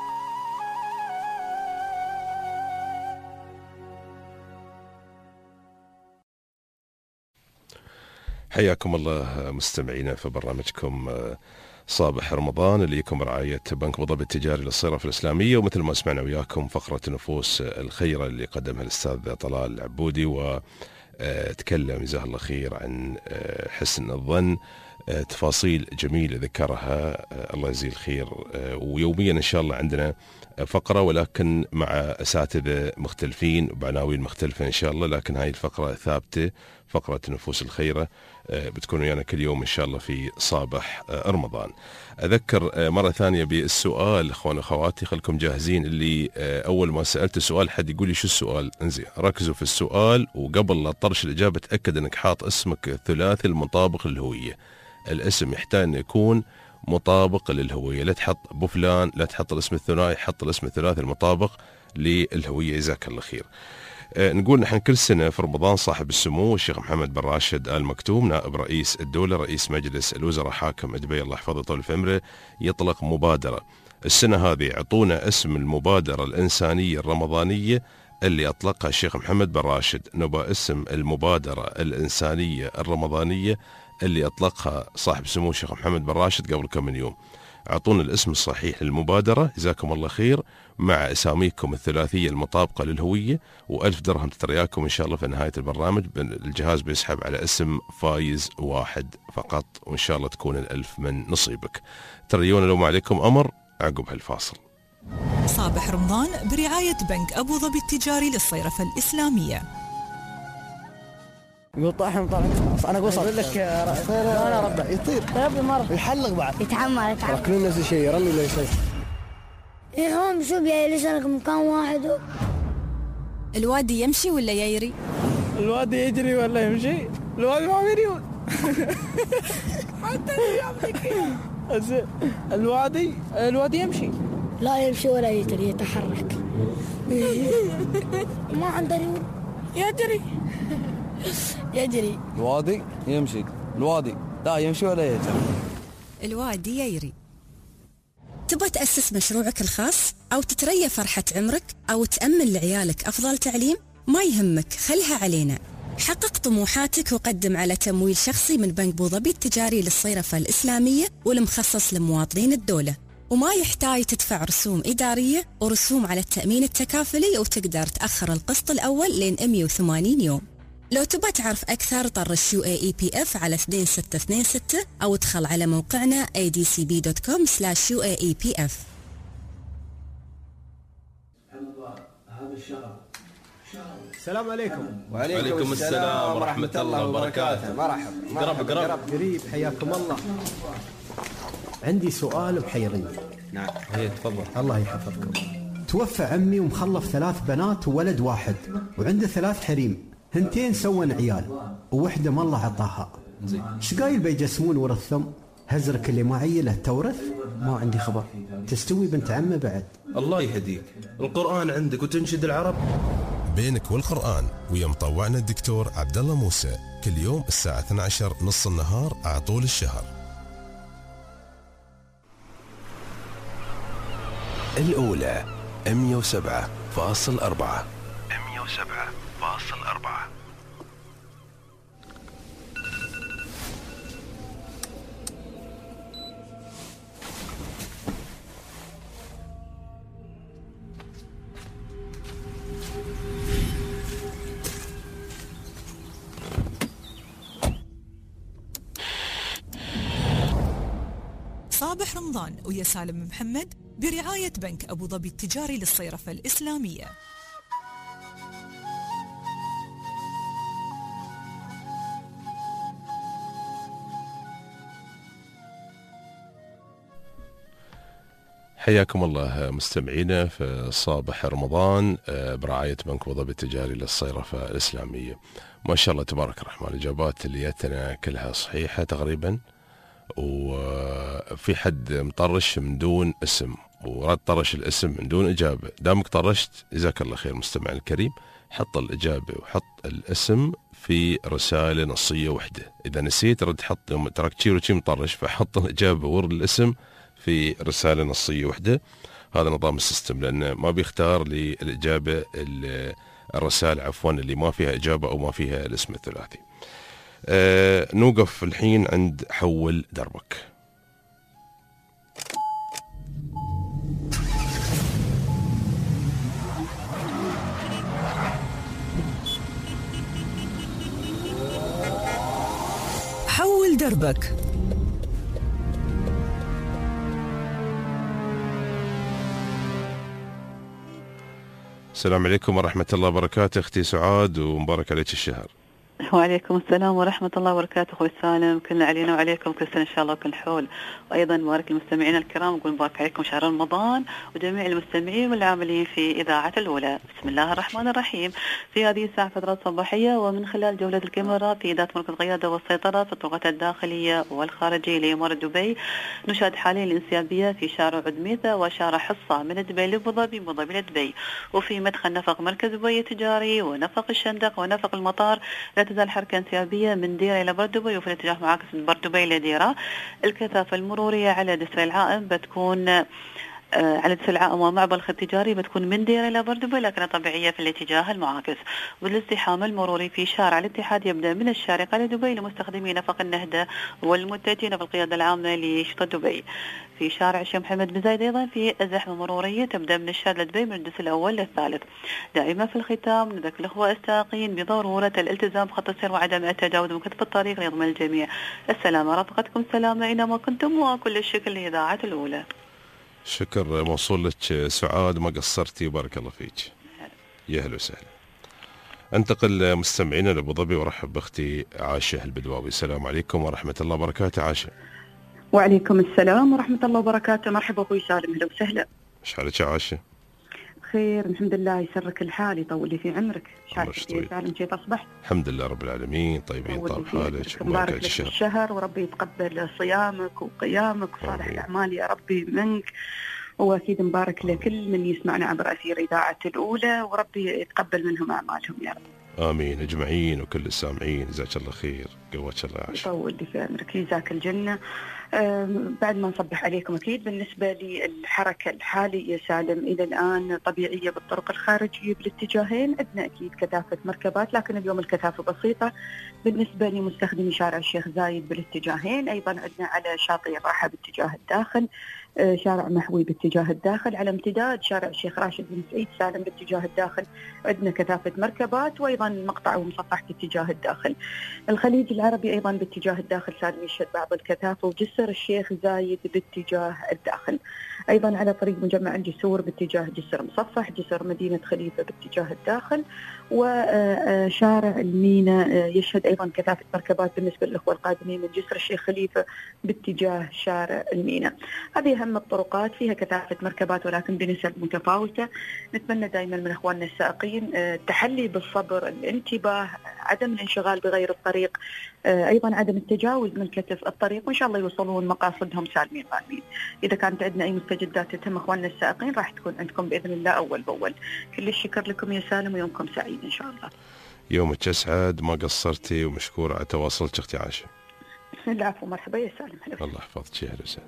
حياكم الله مستمعينا في برنامجكم صابح رمضان اللي يكون برعاية بنك أبو ظبي التجاري للصرف الإسلامية. ومثل ما سمعنا وياكم فقرة النفوس الخيرة اللي قدمها الأستاذ طلال العبودي، وتكلم جزاه الله خير عن حسن الظن، تفاصيل جميلة ذكرها الله يجزيه الخير. ويوميا إن شاء الله عندنا فقرة، ولكن مع أساتذة مختلفين بعناوين مختلفة إن شاء الله، لكن هاي الفقرة ثابتة، فقرة النفوس الخيرة بتكون ويانا كل يوم إن شاء الله في صابح رمضان. أذكر مرة ثانية بالسؤال أخوان أخواتي، خلكم جاهزين. اللي أول ما سألت السؤال حد يقول لي شو السؤال، انزين ركزوا في السؤال، وقبل لا تطرش الإجابة تأكد أنك حاط اسمك الثلاثي المطابق للهوية. الاسم يحتاج أن يكون مطابق للهوية، لا تحط أبو فلان، لا تحط الاسم الثنائي، حط الاسم الثلاثي المطابق للهوية. جزاك الله خير. أه نقول نحن كل سنة في رمضان صاحب السمو الشيخ محمد بن راشد آل مكتوم نائب رئيس الدولة رئيس مجلس الوزراء حاكم دبي الله يحفظه طول في عمره يطلق مبادرة. السنة هذه عطونا اسم المبادرة الإنسانية الرمضانية اللي أطلقها الشيخ محمد بن راشد. نبى اسم المبادرة الإنسانية الرمضانية اللي أطلقها صاحب السمو الشيخ محمد بن راشد قبل كم من يوم. أعطونا الاسم الصحيح للمبادرة جزاكم الله خير، مع أساميكم الثلاثية المطابقة للهوية، وألف درهم تترياكم إن شاء الله في نهاية البرنامج. الجهاز بيسحب على اسم فايز واحد فقط، وإن شاء الله تكون الألف من نصيبك. تريون لو ما عليكم أمر عقب هالفاصل. صابح رمضان برعاية بنك أبو ظبي التجاري للصيرفة الإسلامية. يقول طاحن طاحن انا قصر اقول لك انا ربع يطير طيب مره يحلق بعد يتعمر يتعمر ركلون نفس الشيء يرمي ولا شيء. ايه هم شو بيجلسك مكان واحد. الوادي يمشي ولا يجري؟ الوادي يجري ولا يمشي؟ الوادي ما بيريون حتى يمشي. الوادي الوادي يمشي لا يمشي ولا يجري يتحرك. ما عنده ريون يجري يجري. الوادي يمشي الوادي لا يمشي ولا يجري. الوادي يجري. تبغى تأسس مشروعك الخاص أو تتريى فرحة عمرك أو تأمن لعيالك أفضل تعليم؟ ما يهمك، خلها علينا. حقق طموحاتك وقدم على تمويل شخصي من بنك أبو ظبي التجاري للصيرفة الإسلامية والمخصص لمواطنين الدولة. وما يحتاج تدفع رسوم إدارية ورسوم على التأمين التكافلي، وتقدر تأخر القسط الأول لين مئة وثمانين يوم. لو تبى تعرف أكثر طرش يو إيه إي بي إف على اثنين ستة اثنين ستة أو ادخل على موقعنا إيه دي سي بي دوت كوم سلاش يو إيه إي بي إف. السلام عليكم. وعليكم السلام ورحمة الله وبركاته. مرحبا. قرب قرب قرب قريب، حياكم الله. عندي سؤال محيرني. نعم هي تفضل. الله يحفظكم. توفى عمي ومخلف ثلاث بنات وولد واحد، وعنده ثلاث حريم، هنتين سوون عيال ووحده ما الله عطاها. زين. ايش قايل بيجسمون ورثهم؟ هزرك اللي ما عيله تورث؟ ما عندي خبر. تستوي بنت عمه بعد. الله يهديك، القرآن عندك وتنشد العرب. بينك والقرآن ويا مطوعنا الدكتور عبد الله موسى كل يوم الساعة اثنتي عشرة نص النهار على طول الشهر. الأولى مئة وسبعة فاصل أربعة. مئة وسبعة فاصل أربعة. صابح رمضان ويا سالم محمد برعاية بنك أبو ظبي التجاري للصيرفة الإسلامية. حياكم الله مستمعينا في صباح رمضان برعاية بنك أبو ظبي التجاري للصيرفة الإسلامية. ما شاء الله تبارك الرحمن، الإجابات اللي جتنا كلها صحيحة تقريبا، وفي حد مطرش من دون اسم ورد طرش الاسم من دون إجابة. دامك طرشت جزاك الله خير مستمع الكريم، حط الإجابة وحط الاسم في رسالة نصية وحدة. إذا نسيت رد حط، ترك شي وشي مطرش، فحط الإجابة ورد الاسم في رسالة نصية وحدة. هذا نظام السيستم، لأنه ما بيختار لي الإجابة الرسالة عفوا اللي ما فيها إجابة أو ما فيها الاسم الثلاثي. أه نوقف الحين عند حول دربك. حول دربك. السلام عليكم ورحمة الله وبركاته أختي سعاد، ومبارك عليك الشهر. وعليكم السلام ورحمة الله وبركاته أخوي سالم، كلنا علينا وعليكم كل سنة إن شاء الله وكل حول. وأيضا مبارك المستمعين الكرام، ونقول مبارك عليكم شهر رمضان وجميع المستمعين والعاملين في إذاعة الأولى. بسم الله الرحمن الرحيم. في هذه الساعة فترات صباحية، ومن خلال جولة الكاميرا في إذاعة مركز القيادة والسيطرة في الطرقات الداخلية والخارجية لإمارة دبي، نشاهد حاليا الانسيابية في شارع عدميثة وشارع حصة من دبي لأبو ظبي، أبو ظبي لدبي، وفي مدخل نفق مركز دبي التجاري ونفق الشندق ونفق المطار لا تزال حركة انسيابية من ديرة إلى بردبي، وفي الاتجاه معاكس من بردبي إلى ديرة. الكثافة المرورية على جسر العائم بتكون آه على جسر العائم ومعبر الخط التجاري بتكون من ديرة إلى بردبي، لكنها طبيعية في الاتجاه المعاكس. والازدحام المروري في شارع الاتحاد يبدأ من الشارقة لدبي لمستخدمي نفق النهدة والمتجهين في القيادة العامة لشطة دبي. في شارع الشيخ محمد بن زايد أيضا في الزحمة مرورية تبدأ من الشاذ لدبي من الدرس الأول للثالث. دائما في الختام نذكر الأخوة السائقين بضرورة الالتزام بخط السير وعدم التجاوز ومكتب الطريق ليضمن الجميع السلامة. رافقتكم سلامة أينما كنتم، وكل الشكر لإذاعة الأولى. شكر موصول لك سعاد، ما قصرتي، بارك الله فيك. يا هلا وسهلا. انتقل مستمعينا لأبو ظبي وارحب باختي عاشة البدواوي. السلام عليكم ورحمة الله وبركاته. عاشة. وعليكم السلام ورحمة الله وبركاته. مرحبا أخوي سالم، هلا وسهلا. ايش حالك يا عاشة؟ بخير الحمد لله، يسرك الحال، يطول لي في عمرك. شايفك يا سالم كيف أصبحت؟ الحمد لله رب العالمين، طيبين طاب حالك، مبارك لك الشهر. الشهر وربي يتقبل صيامك وقيامك وصالح الأعمال يا ربي منك، وأكيد مبارك لكل من يسمعنا عبر أثير إذاعة الأولى، وربي يتقبل منهم أعمالهم يا رب. آمين أجمعين، وكل السامعين جزاك الله خير، قواك الله عاشا. يطول لي في عمرك، يجزاك الجنة. بعد ما نصبح عليكم أكيد، بالنسبة للحركة الحالية سالم إلى الآن طبيعية بالطرق الخارجية بالاتجاهين، عندنا أكيد كثافة مركبات لكن اليوم الكثافة بسيطة. بالنسبة لمستخدمي شارع الشيخ زايد بالاتجاهين أيضا عندنا على شاطئ الراحة باتجاه الداخل، شارع محوي باتجاه الداخل، على امتداد شارع الشيخ راشد بن سعيد سالم باتجاه الداخل عندنا كثافة مركبات، وأيضا المقطع ومصفح باتجاه الداخل. الخليج العربي أيضا باتجاه الداخل سالم يشهد بعض الكثافة، وجسر الشيخ زايد باتجاه الداخل. أيضا على طريق مجمع الجسور باتجاه جسر مصفح، جسر مدينة خليفة باتجاه الداخل، وشارع المينا يشهد أيضا كثافة مركبات بالنسبة للأخوة القادمين من جسر الشيخ خليفة باتجاه شارع المينا. هذه أهم الطرقات فيها كثافة مركبات ولكن بنسب متفاوتة. نتمنى دائما من أخواننا السائقين التحلي بالصبر، الانتباه، عدم الانشغال بغير الطريق، أيضا عدم التجاوز من كتف الطريق، وإن شاء الله يوصلون مقاصدهم سالمين غانمين. إذا كانت عندنا أي مستجدات تتم أخواننا السائقين راح تكون عندكم بإذن الله أول بأول. كل الشكر لكم يا سالم ويومكم سعيد إن شاء الله. يومك أسعد، ما قصرتي ومشكورة على تواصلك أختي عاشة. العفو، مرحبا يا سالم. الله يحفظك، يا أهلا وسهلا.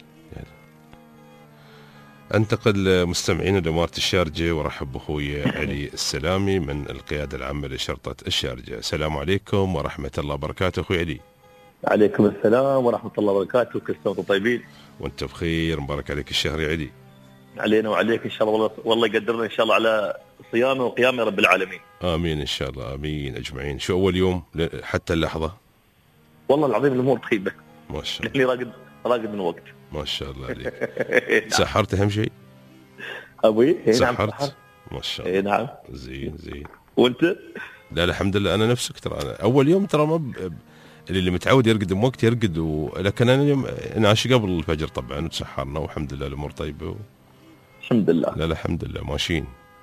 انتقل مستمعين لإمارة الشارجة وارحب بأخوي علي السلامي من القيادة العامة لشرطة الشارجة. السلام عليكم ورحمة الله وبركاته أخوي علي. عليكم السلام ورحمة الله وبركاته، كل سنة وانتم طيبين. وانت بخير، مبارك عليك الشهر يا علي. علينا وعليك إن شاء الله، والله يقدرنا إن شاء الله على صيامه وقيامه رب العالمين. آمين إن شاء الله، آمين أجمعين. شو أول يوم حتى اللحظة؟ والله العظيم الأمور طيبة ما شاء الله. يعني راقد راقد من وقت. ما شاء الله عليك. سحرت أهم شيء؟ أبوي سحرت؟ ما شاء الله. نعم. زين زين. وأنت؟ لا الحمد لله، أنا نفسك ترى. أنا أول يوم ترى ما ب... اللي متعود يرقد بوقت يرقد و... لكن أنا اليوم ناشي قبل الفجر طبعا وتسحرنا والحمد لله الأمور طيبة و... الحمد لله. لا الحمد لله ماشيين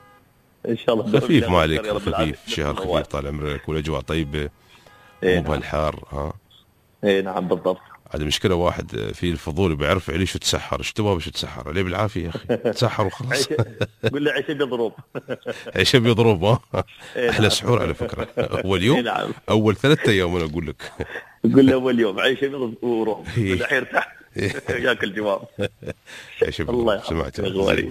إن شاء الله. خفيف ما عليك، خفيف شهر خفيف طال عمرك والأجواء طيبة مو بهالحار. ها إيه نعم بالضبط. عاد مشكلة واحد في الفضول بيعرف عليه شو تسحر، شو تبغى شو تسحر عليه بالعافية يا أخي، تسحر وخلاص. قول له عيش بيضرب. عيش بيضرب. ها أحلى سحور على فكرة. أول يوم نعم. أول ثلاثة أيام أنا أقول لك. قول له أول يوم عيش بيضرب وروب الحين يرتاح ياكل جواب. عيش بيضرب. سمعت يا اخواني.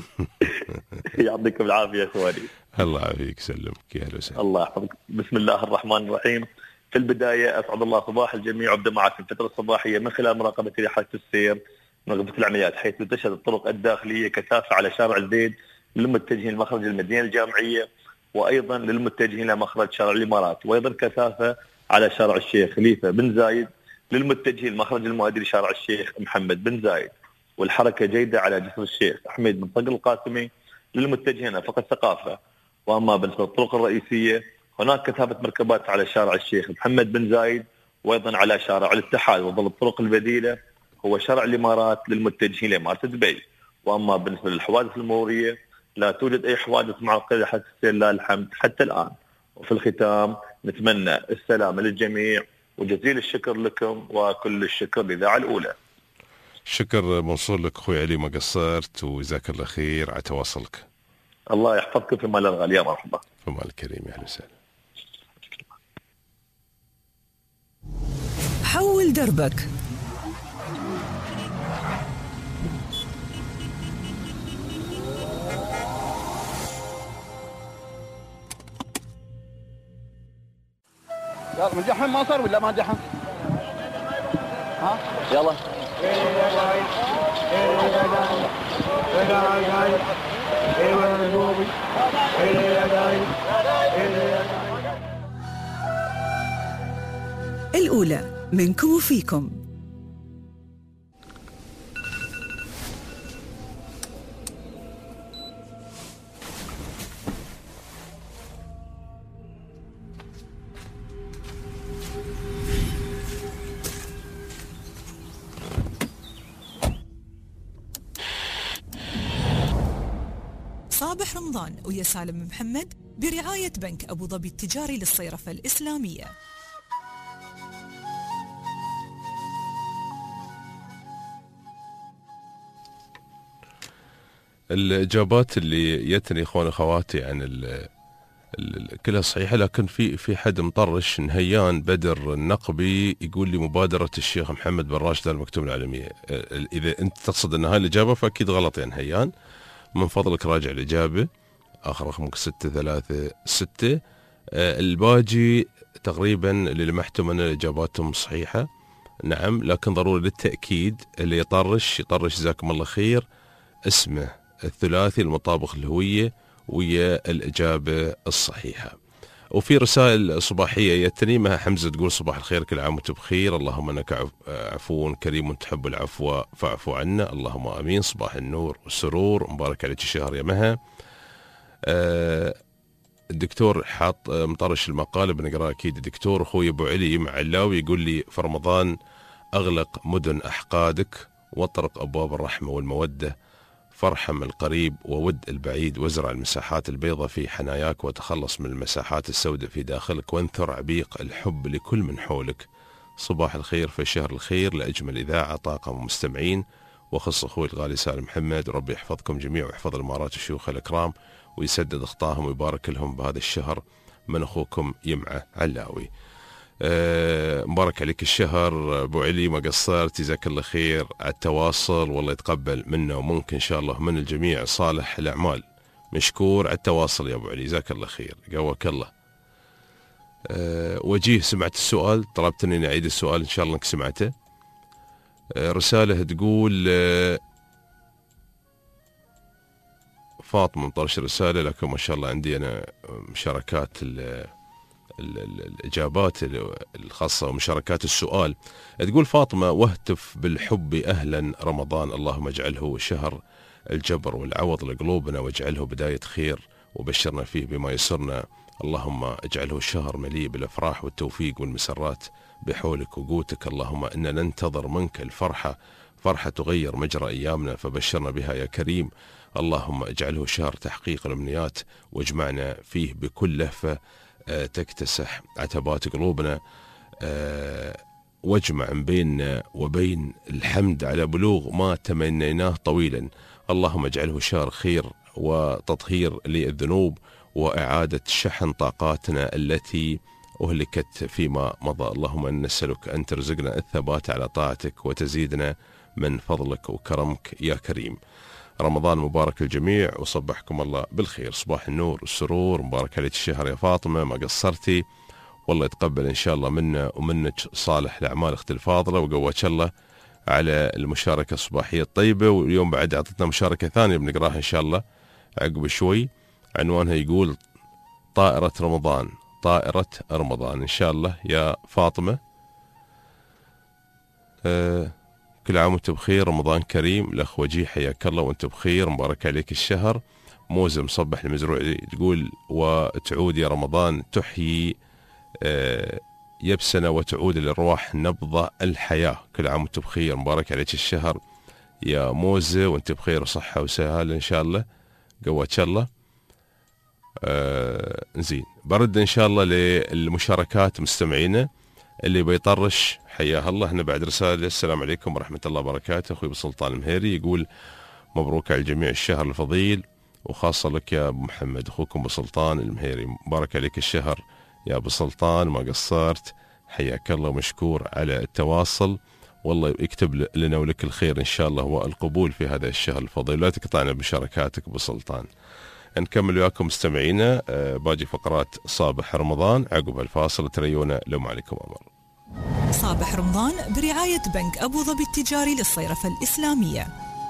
يعطيكم العافية يا اخواني. الله يعافيك يسلمك، يا أهلا وسهلا. الله يحفظك. بسم الله الرحمن الرحيم. في البداية أسعد الله صباح الجميع وابدأ معك الفترة الصباحية من خلال مراقبة حالة السير من غرفة العمليات، حيث تشهد الطرق الداخلية كثافة على شارع الزيد للمتجهين لمخرج المدينة الجامعية، وأيضا للمتجهين لمخرج شارع الإمارات، وأيضا كثافة على شارع الشيخ خليفة بن زايد للمتجهين لمخرج المؤدي لشارع الشيخ محمد بن زايد، والحركة جيدة على جسر الشيخ حميد بن صقر القاسمي للمتجهين لفق الثقافة. وأما بالنسبة للطرق الرئيسية هناك كثافة مركبات على شارع الشيخ محمد بن زايد وأيضا على شارع الاتحاد، وظل الطرق البديلة هو شارع الإمارات للمتجهين لإمارة دبي. وأما بالنسبة للحوادث المرورية لا توجد أي حوادث معقدة حتى لله الحمد حتى الآن. وفي الختام نتمنى السلامة للجميع وجزيل الشكر لكم وكل الشكر للإذاعة الأولى. شكر موصول لك أخوي علي، ما قصرت وجزاك الله خير على تواصلك. الله يحفظكم في مال الغالي. مرحبا. في مال الكريم، يا أهلا وسهلا. حول دربك. يلا مجحم ما صار ولا ما جحم؟ ها يلا. الأولى منكم وفيكم. صابح رمضان ويا سالم محمد برعاية بنك أبو ظبي التجاري للصيرفة الإسلامية. الإجابات اللي يتني إخواني أخواتي عن كلها صحيحة، لكن في في حد مطرش نهيان بدر النقبي يقول لي مبادرة الشيخ محمد بن راشد المكتوم العالمية. إذا أنت تقصد أن هاي الإجابة فأكيد غلط يا نهيان، من فضلك راجع الإجابة. آخر رقمك ستة ثلاثة ستة. الباجي تقريبا اللي لمحته من إجاباتهم صحيحة نعم، لكن ضروري للتأكيد اللي يطرش يطرش جزاكم الله خير اسمه الثلاثي المطابق الهوية ويا الإجابة الصحيحة. وفي رسائل صباحية يتني مها حمزة تقول صباح الخير، كل عام وانتم بخير، اللهم انك عفو كريم تحب العفو فاعفو عنا، اللهم امين. صباح النور والسرور، مبارك عليك الشهر يا مها. أه الدكتور حاط مطرش المقالة بنقرأ أكيد الدكتور. أخوي أبو علي مع علاوي يقول لي في رمضان أغلق مدن أحقادك واطرق أبواب الرحمة والمودة، فارحم القريب وود البعيد، وازرع المساحات البيضاء في حناياك وتخلص من المساحات السوداء في داخلك، وانثر عبيق الحب لكل من حولك. صباح الخير في شهر الخير لأجمل إذاعة طاقم مستمعين، وخص أخوي الغالي سالم محمد، ربي يحفظكم جميع ويحفظ الإمارات الشيوخ الإكرام ويسدد أخطاهم ويبارك لهم بهذا الشهر. من أخوكم يمعة علاوي. أه مبارك عليك الشهر أبو علي، ما قصرت، جزاك الله خير على التواصل، والله يتقبل منا وممكن إن شاء الله من الجميع صالح الأعمال. مشكور على التواصل يا أبو علي، جزاك الله خير، قواك الله. أه وجيه سمعت السؤال، طلبتني أن أعيد السؤال، إن شاء الله أنك سمعته. أه رسالة تقول أه فاطمة مطرش رسالة، لكن ما شاء الله عندي أنا مشاركات ال الإجابات الخاصة ومشاركات السؤال. تقول فاطمة واهتف بالحب أهلا رمضان، اللهم اجعله شهر الجبر والعوض لقلوبنا، واجعله بداية خير وبشرنا فيه بما يسرنا، اللهم اجعله شهر مليء بالأفراح والتوفيق والمسرات بحولك وقوتك، اللهم إننا ننتظر منك الفرحة، فرحة تغير مجرى أيامنا فبشرنا بها يا كريم، اللهم اجعله شهر تحقيق الأمنيات واجمعنا فيه بكل لهفة تكتسح عتبات قلوبنا، واجمع بيننا وبين الحمد على بلوغ ما تمنيناه طويلا، اللهم اجعله شهر خير وتطهير للذنوب وإعادة شحن طاقاتنا التي أهلكت فيما مضى، اللهم نسألك أن ترزقنا الثبات على طاعتك وتزيدنا من فضلك وكرمك يا كريم. رمضان مبارك الجميع وصبحكم الله بالخير. صباح النور والسرور، مبارك عليك الشهر يا فاطمة، ما قصرتي، والله يتقبل إن شاء الله منا ومنك صالح الأعمال أختي الفاضلة، وقواك الله على المشاركة الصباحية الطيبة. واليوم بعد أعطتنا مشاركة ثانية بنقراها إن شاء الله عقب شوي، عنوانها يقول طائرة رمضان، طائرة رمضان إن شاء الله يا فاطمة. أه كل عام وانت بخير، رمضان كريم. الأخ وجيه حياك الله وانت بخير، مبارك عليك الشهر. موزة مصبح المزروع تقول وتعود يا رمضان تحيي أه يبسنا وتعود للأرواح نبض الحياة، كل عام وانت بخير، مبارك عليك الشهر يا موزة وانت بخير وصحة وسهالة إن شاء الله، قواك الله. آه زين، برد إن شاء الله للمشاركات مستمعينا اللي بيطرش حياه الله. هنا بعد رسالة السلام عليكم ورحمة الله وبركاته، أخوي بسلطان المهيري يقول مبروك على الجميع الشهر الفضيل، وخاصة لك يا أبو محمد أخوكم بسلطان المهيري، مبارك عليك الشهر يا أبو سلطان، ما قصرت، حياك الله ومشكور على التواصل، والله يكتب لنا ولك الخير إن شاء الله والقبول في هذا الشهر الفضيل، لا تقطعنا بمشاركاتك أبو سلطان. نكمل وياكم مستمعينا باقي فقرات صابح رمضان عقب الفاصل، تريونا لو ما عليكم أمر. صابح رمضان برعاية بنك أبو ظبي التجاري للصيرفة الإسلامية.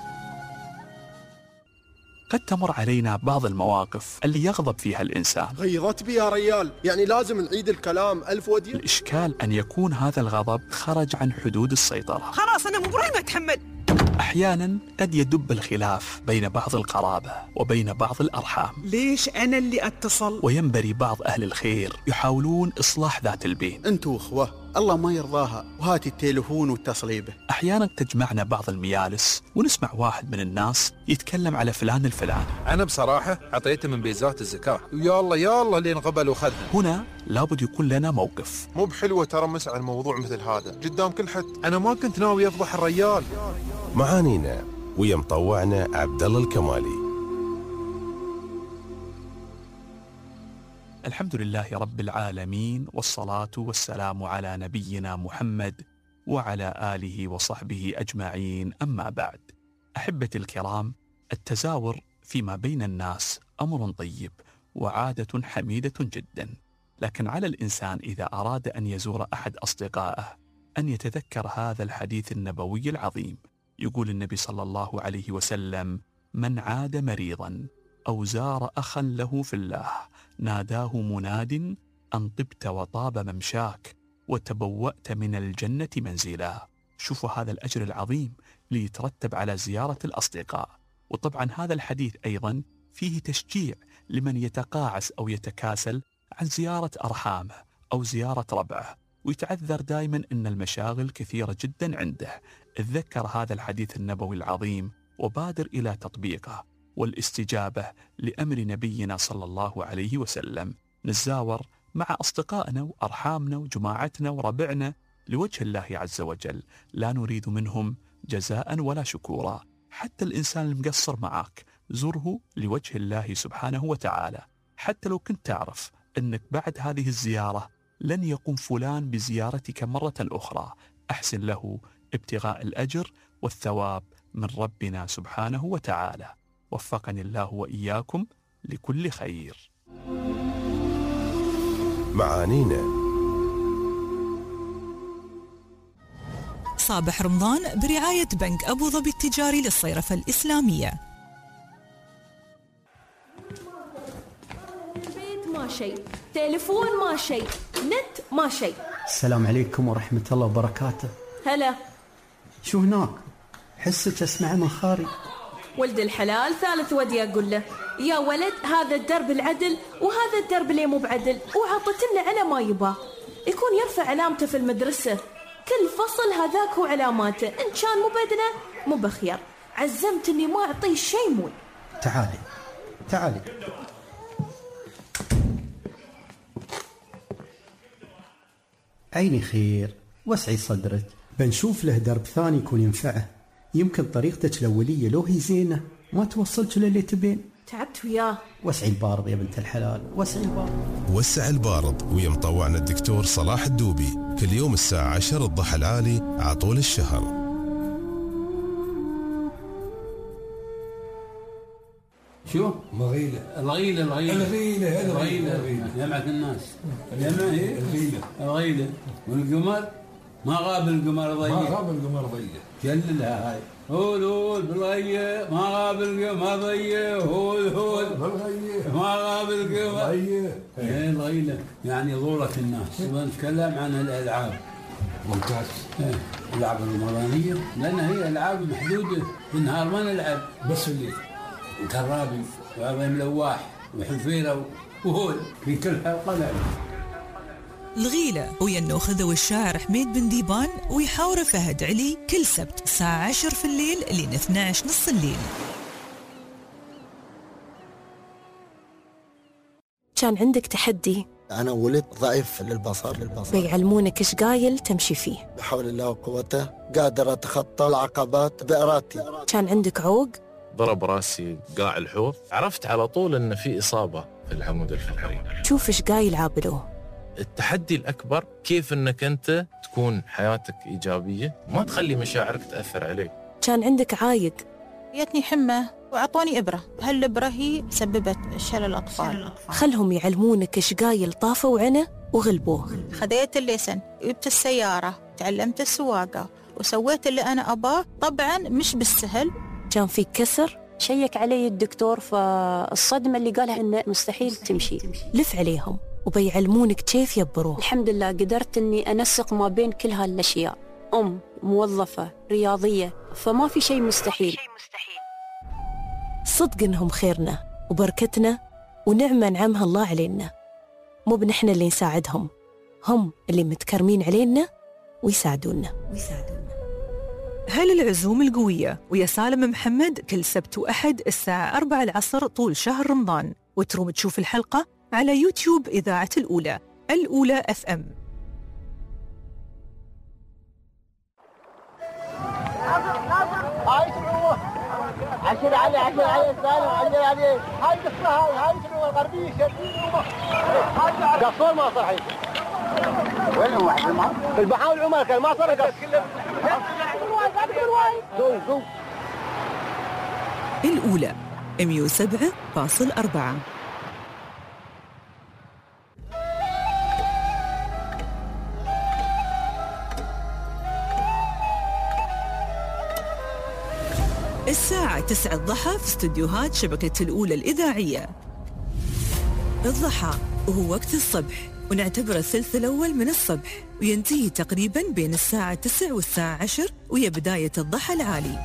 قد تمر علينا بعض المواقف اللي يغضب فيها الإنسان. غيظت بي يا ريال، يعني لازم نعيد الكلام ألف ودي. الإشكال أن يكون هذا الغضب خرج عن حدود السيطرة. خلاص أنا مو برايم أتحمل. أحيانا قد يدب الخلاف بين بعض القرابة وبين بعض الأرحام. ليش أنا اللي أتصل؟ وينبري بعض أهل الخير يحاولون إصلاح ذات البين. أنتوا أخوة الله ما يرضاها، وهاتي التليفون واتصلي به. أحيانا تجمعنا بعض الميالس ونسمع واحد من الناس يتكلم على فلان الفلاني. أنا بصراحة أعطيته من بيزات الزكاة ويا الله يا الله لين قبل وخذها. هنا لابد يكون لنا موقف. مو بحلوة ترى مسعى الموضوع مثل هذا قدام كل حد. أنا ما كنت ناوي أفضح الريال. معانينا ويا مطوعنا عبد الله الكمالي. الحمد لله رب العالمين، والصلاة والسلام على نبينا محمد وعلى آله وصحبه أجمعين، أما بعد. أحبتي الكرام، التزاور فيما بين الناس أمر طيب وعادة حميدة جدا، لكن على الإنسان إذا أراد أن يزور أحد أصدقائه أن يتذكر هذا الحديث النبوي العظيم. يقول النبي صلى الله عليه وسلم: من عاد مريضا أو زار أخا له في الله ناداه مناد أن طبت وطاب ممشاك وتبوأت من الجنة منزلا. شوفوا هذا الأجر العظيم ليترتب على زيارة الأصدقاء. وطبعا هذا الحديث أيضا فيه تشجيع لمن يتقاعس أو يتكاسل عن زيارة أرحامه أو زيارة ربعه، ويتعذر دائما أن المشاغل كثيرة جدا عنده. اتذكر هذا الحديث النبوي العظيم وبادر إلى تطبيقه والاستجابة لأمر نبينا صلى الله عليه وسلم. نتزاور مع أصدقائنا وأرحامنا وجماعتنا وربعنا لوجه الله عز وجل، لا نريد منهم جزاء ولا شكورا. حتى الإنسان المقصر معك زره لوجه الله سبحانه وتعالى، حتى لو كنت تعرف أنك بعد هذه الزيارة لن يقوم فلان بزيارتك مرة أخرى، أحسن له ابتغاء الأجر والثواب من ربنا سبحانه وتعالى. وفقني الله وإياكم لكل خير. معانينا. صابح رمضان برعاية بنك أبو ظبي التجاري للصيرفة الإسلامية. البيت ما شيء، تليفون ما شيء، نت ما شيء. السلام عليكم ورحمة الله وبركاته. هلا. شو هناك؟ حسك أسمع من خاري. ولد الحلال ثالث ودي أقول له يا ولد هذا الدرب العدل وهذا الدرب اللي مو بعدل، وعطتنا على ما يباه، يكون يرفع علامته في المدرسة، كل فصل هذاك هو علاماته، إن كان مو بدنا مو بخير. عزمت إني ما أعطيه شيء موي. تعالي تعالي. عيني خير، وسعي صدرك، بنشوف له درب ثاني يكون ينفعه. يمكن طريقتك الأولية لو هي زينة ما توصلت للي تبين. تعبت وياه. وسعي البارض يا بنت الحلال، وسعي البارض. وسع البارض ويا مطوعنا الدكتور صلاح الدوبي كل يوم الساعة عشرة الضحى العالي عطول الشهر. شو؟ مغيلة الغيلة الغيلة الغيلة الغيلة جمعة الناس جمعة هي الغيلة الغيلة. والقمر ما غاب القمر ضيق، ما غاب القمر ضيق، جللها هاي. هول هول بالغية ما غاب القمر ضيق، هول هول بالغية ما غاب القمر ضيق. ايه الغيلة يعني ضورة الناس. ونتكلم عن الألعاب. ممتاز. ايه الألعاب الرمضانية لأن هي ألعاب محدودة، بالنهار ما نلعب بس الليل. كرابي وعظيم ملواح وحفيرة وهول في كل حلقة لعب. الغيلة ويا النوخذة والشاعر حميد بن ديبان ويحاور فهد علي كل سبت الساعة عشر في الليل لين اثني عشر نص الليل. كان عندك تحدي؟ أنا ولد ضعيف للبصر للبصر بيعلمونك إيش قايل تمشي فيه. بحول الله وقوته قادر أتخطى العقبات بإرادتي. كان عندك عوق؟ ضرب راسي قاع الحوض، عرفت على طول أن في إصابة في العمود الفقري. شوف إيش قايل عابلوه. التحدي الأكبر كيف أنك أنت تكون حياتك إيجابية، ما تخلي مشاعرك تأثر عليك. كان عندك عايق؟ جتني حمى وعطوني إبرة، هالإبرة هي سببت شلل الأطفال. خلهم يعلمونك إيش قايل طافوا عنه وغلبوه. خذيت الليسن، جبت السيارة، تعلمت السواقة وسويت اللي أنا أباه. طبعا مش بالسهل. كان في كسر؟ شيك علي الدكتور، فالصدمة اللي قالها إنه مستحيل تمشي. لف عليهم وبيعلمونك كيف يبروه. الحمد لله قدرت إني أنسق ما بين كل هالأشياء، أم، موظفة، رياضية، فما في شيء مستحيل. صدق إنهم خيرنا وبركتنا ونعمة نعمها الله علينا، مو بنحن اللي نساعدهم، هم اللي متكرمين علينا ويساعدونا ويساعدونا. هل العزوم القوية ويا سالم محمد كل سبت وأحد الساعة أربعة العصر طول شهر رمضان، وتروم تشوف الحلقة على يوتيوب إذاعة الأولى الأولى أف أم. عشر علي عشر علي الثاني وعشر علي هاي القصة هاي هاي شنو الغربية شديد وما قصور ما صحيح وين هو واحد الماء؟ البحاول عمر كان ما صار قص الأولى مية وسبعة فاصل أربعة. الساعة تسعة الضحى في استديوهات شبكة الأولى الإذاعية. الضحى وهو وقت الصبح، ونعتبره الثلث الأول من الصبح، وينتهي تقريبا بين الساعة تسعة والساعة عشر، وهي بداية الضحى العالي.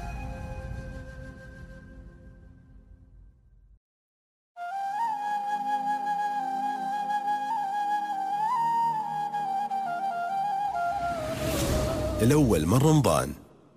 الأول من رمضان.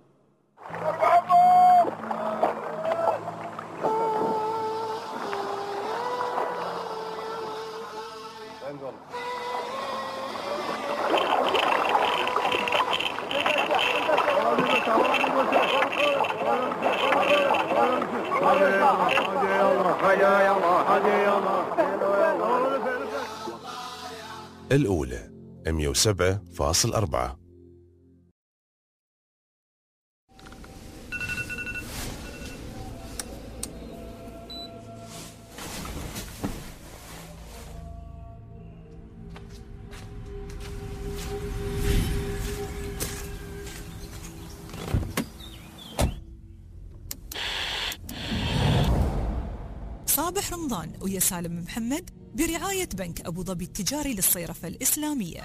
الأولى مية وسبعة فاصل أربعة. صباح رمضان ويا سالم محمد برعاية بنك أبو ظبي التجاري للصيرفة الإسلامية.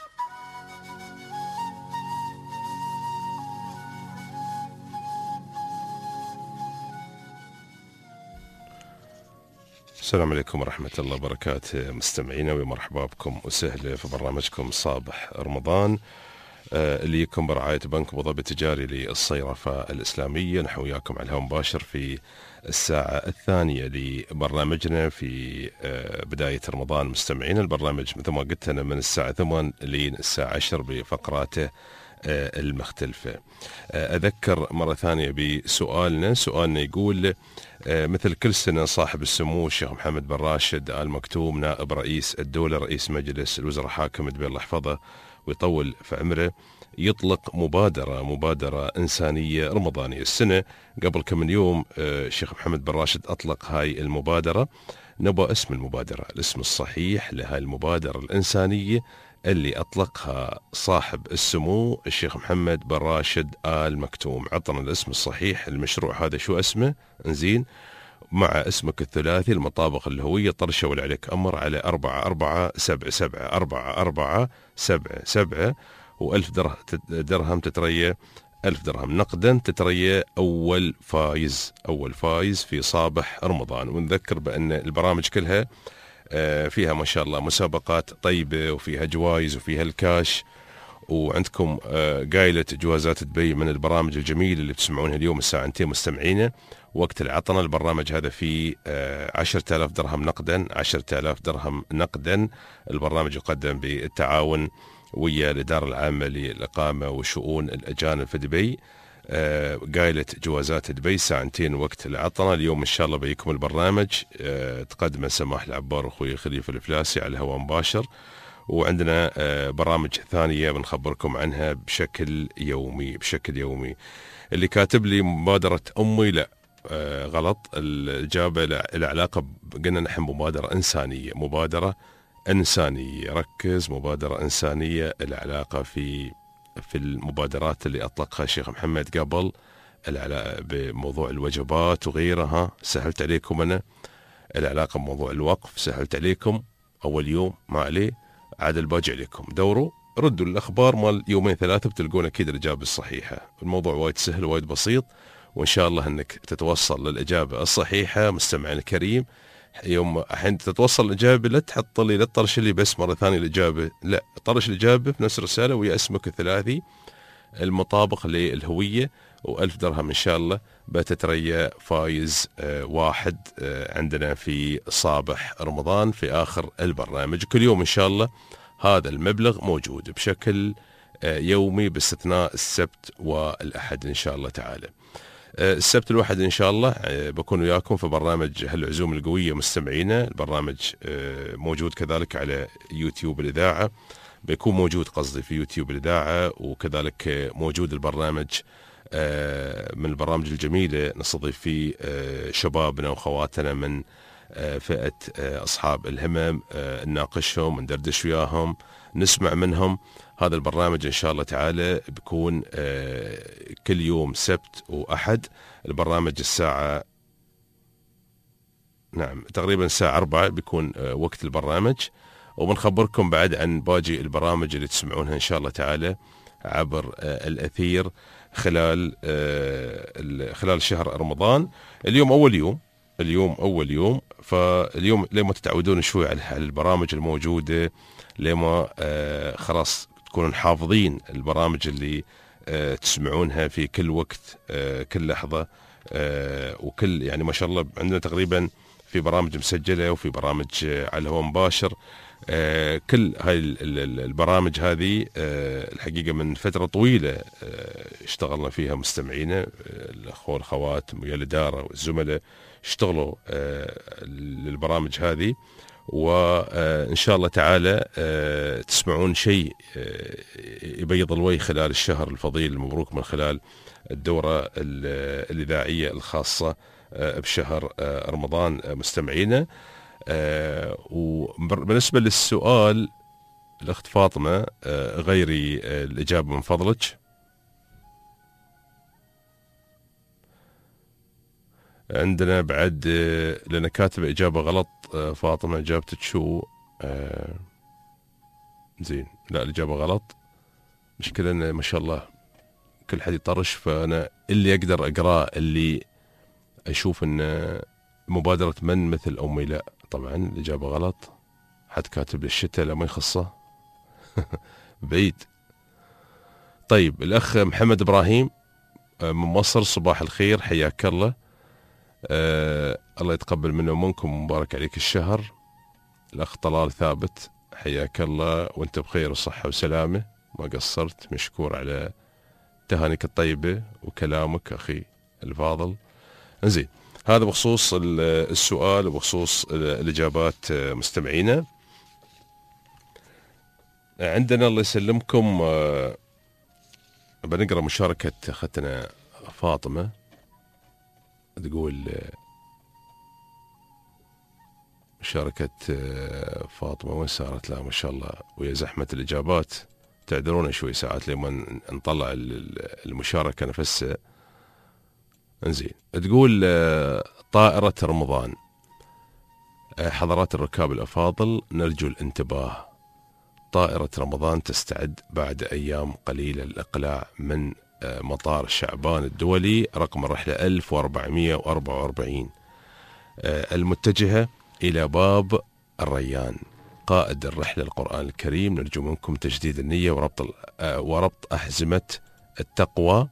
السلام عليكم ورحمة الله وبركاته مستمعينا، ومرحبا بكم وسهلا في برنامجكم صباح رمضان اللي يكون برعاية بنك أبو ظبي التجاري للصيرفة الإسلامية. نحن وياكم على الهواء مباشر في الساعة الثانية لبرنامجنا في بداية رمضان. مستمعين البرنامج مثل ما قلت أنا من الساعة ثمانية لين الساعة عشر بفقراته المختلفة. أذكر مرة ثانية بسؤالنا. سؤالنا يقول مثل كل سنة صاحب السمو الشيخ محمد بن راشد آل مكتوم نائب رئيس الدولة رئيس مجلس الوزراء حاكم دبي الله يحفظه ويطول في عمره يطلق مبادرة مبادرة إنسانية رمضانية. السنة قبل كم من يوم الشيخ محمد بن راشد أطلق هاي المبادرة. نبغى اسم المبادرة، الاسم الصحيح لهاي المبادرة الإنسانية اللي أطلقها صاحب السمو الشيخ محمد بن راشد آل مكتوم. عطنا الاسم الصحيح المشروع هذا شو اسمه انزين مع اسمك الثلاثي المطابق الهوية طرشة ولا عليك أمر على أربعة أربعة سبعة سبعة أربعة أربعة سبعة سبعة وألف درهم تتريى ألف درهم نقدا تتريى أول فايز أول فايز في صباح رمضان. ونذكر بأن البرامج كلها فيها ما شاء الله مسابقات طيبة وفيها جوائز وفيها الكاش، وعندكم قايلة جوازات دبي من البرامج الجميلة اللي بتسمعونها اليوم الساعة اثنتين مستمعينا. وقت العطنا البرنامج هذا فيه عشرة آلاف درهم نقدا عشرة آلاف درهم نقدا. البرنامج يقدم بالتعاون ويا الإدارة العامة للإقامة وشؤون الأجانب في دبي. قايلة جوازات دبي ساعتين وقت العطنا. اليوم إن شاء الله بيكم البرنامج تقدم سماح العبار وأخوي خليفة الفلاسي على الهواء مباشر، وعندنا برامج ثانية بنخبركم عنها بشكل يومي بشكل يومي. اللي كاتب لي مبادرة أمي لا آه غلط، الإجابة العلاقة قلنا نحن مبادرة إنسانية مبادرة إنسانية ركز مبادرة إنسانية. العلاقة في في المبادرات اللي أطلقها الشيخ محمد قبل العلاقة بموضوع الوجبات وغيرها سهلت عليكم أنا. العلاقة بموضوع الوقف سهلت عليكم أول يوم ما عليه عاد الباجي عليكم دوروا ردوا الأخبار مال يومين ثلاثة بتلقون أكيد الإجابة الصحيحة. الموضوع وايد سهل وايد بسيط، وإن شاء الله أنك تتوصل للإجابة الصحيحة مستمعنا الكريم. يوم الحين تتوصل الإجابة لا تحط لي لا تطرش لي بس مرة ثانية الإجابة، لا طرش الإجابة في نفس الرسالة ويا اسمك الثلاثي المطابق للهوية وألف درهم إن شاء الله بتتريى فايز آه واحد آه عندنا في صباح رمضان في آخر البرنامج. كل يوم إن شاء الله هذا المبلغ موجود بشكل آه يومي باستثناء السبت والأحد إن شاء الله تعالى. السبت الواحد إن شاء الله بكون وياكم في برنامج هالعزوم القوية مستمعينا. البرنامج موجود كذلك على يوتيوب الإذاعة، بيكون موجود قصدي في يوتيوب الإذاعة، وكذلك موجود البرنامج من البرامج الجميلة نستضيف فيه شبابنا وخواتنا من فئة أصحاب الهمم، نناقشهم ندردش وياهم نسمع منهم. هذا البرنامج إن شاء الله تعالى بيكون كل يوم سبت وأحد. البرنامج الساعة نعم تقريبا الساعة أربعة بيكون وقت البرنامج، وبنخبركم بعد عن باقي البرامج اللي تسمعونها إن شاء الله تعالى عبر الأثير خلال خلال شهر رمضان. اليوم أول يوم اليوم أول يوم فاليوم لما تتعودون شوي على البرامج الموجودة، لما خلاص تكونوا حافظين البرامج اللي تسمعونها في كل وقت كل لحظة وكل يعني ما شاء الله عندنا تقريبا في برامج مسجلة وفي برامج على الهواء مباشر. كل هاي البرامج هذه الحقيقة من فترة طويلة اشتغلنا فيها مستمعينا، الأخوة والأخوات ويا الإدارة والزملاء اشتغلوا للبرامج هذه، وإن شاء الله تعالى تسمعون شيء يبيض الوجه خلال الشهر الفضيل المبروك من خلال الدورة الإذاعية الخاصة بشهر رمضان مستمعينا. وبالنسبة للسؤال الأخت فاطمة غيري الإجابة من فضلك. عندنا بعد لأن كاتب إجابة غلط فاطمة، إجابتك شو؟ آه زين لا الإجابة غلط. مشكلة إن ما شاء الله كل حد يطرش، فأنا اللي أقدر أقرأ اللي أشوف إن مبادرة من مثل أمي. لا طبعا الإجابة غلط، حد كاتب الشتاء لا ما يخصه بعيد. طيب الأخ محمد إبراهيم من مصر، صباح الخير حياك الله. آه الله يتقبل منا ومنكم مبارك عليك الشهر. الأخ طلال ثابت حياك الله وانت بخير وصحة وسلامة، ما قصرت، مشكور على تهانيك الطيبة وكلامك أخي الفاضل. انزين هذا بخصوص السؤال وبخصوص الإجابات مستمعينا. عندنا الله يسلمكم آه بنقرأ مشاركة أختنا فاطمة تقول مشاركة فاطمة وين صارت؟ لا ما شاء الله ويا زحمة الإجابات تعذرونا شوي ساعات لما نطلع المشاركة نفسها. انزين تقول طائرة رمضان، حضرات الركاب الأفاضل نرجو الانتباه، طائرة رمضان تستعد بعد أيام قليلة للإقلاع من مطار شعبان الدولي رقم الرحلة ألف وأربعمائة وأربعة وأربعين المتجهة إلى باب الريان. قائد الرحلة القرآن الكريم، نرجو منكم تجديد النية وربط وربط أحزمة التقوى.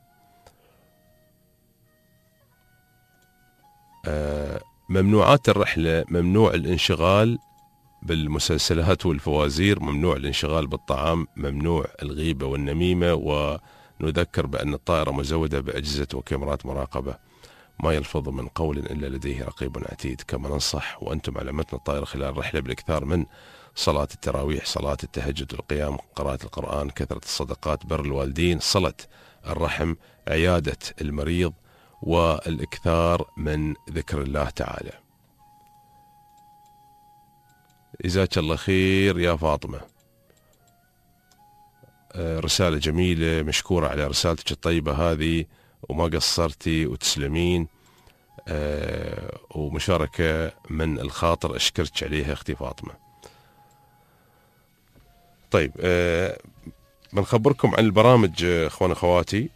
ممنوعات الرحلة: ممنوع الانشغال بالمسلسلات والفوازير، ممنوع الانشغال بالطعام، ممنوع الغيبة والنميمة، ونذكر بأن الطائرة مزودة بأجهزة وكاميرات مراقبة، ما يلفظ من قول إلا لديه رقيب عتيد. كما ننصح وأنتم على متن الطائرة خلال الرحلة بالإكثار من صلاة التراويح، صلاة التهجد والقيام، قراءة القرآن، كثرة الصدقات، بر الوالدين، صلة الرحم، عيادة المريض، والإكثار من ذكر الله تعالى. جزاك الله خير يا فاطمة، رسالة جميلة، مشكورة على رسالتك الطيبة هذه وما قصرتي وتسلمين، ومشاركة من الخاطر أشكرك عليها أختي فاطمة. طيب بنخبركم عن البرامج أخوان أخواتي.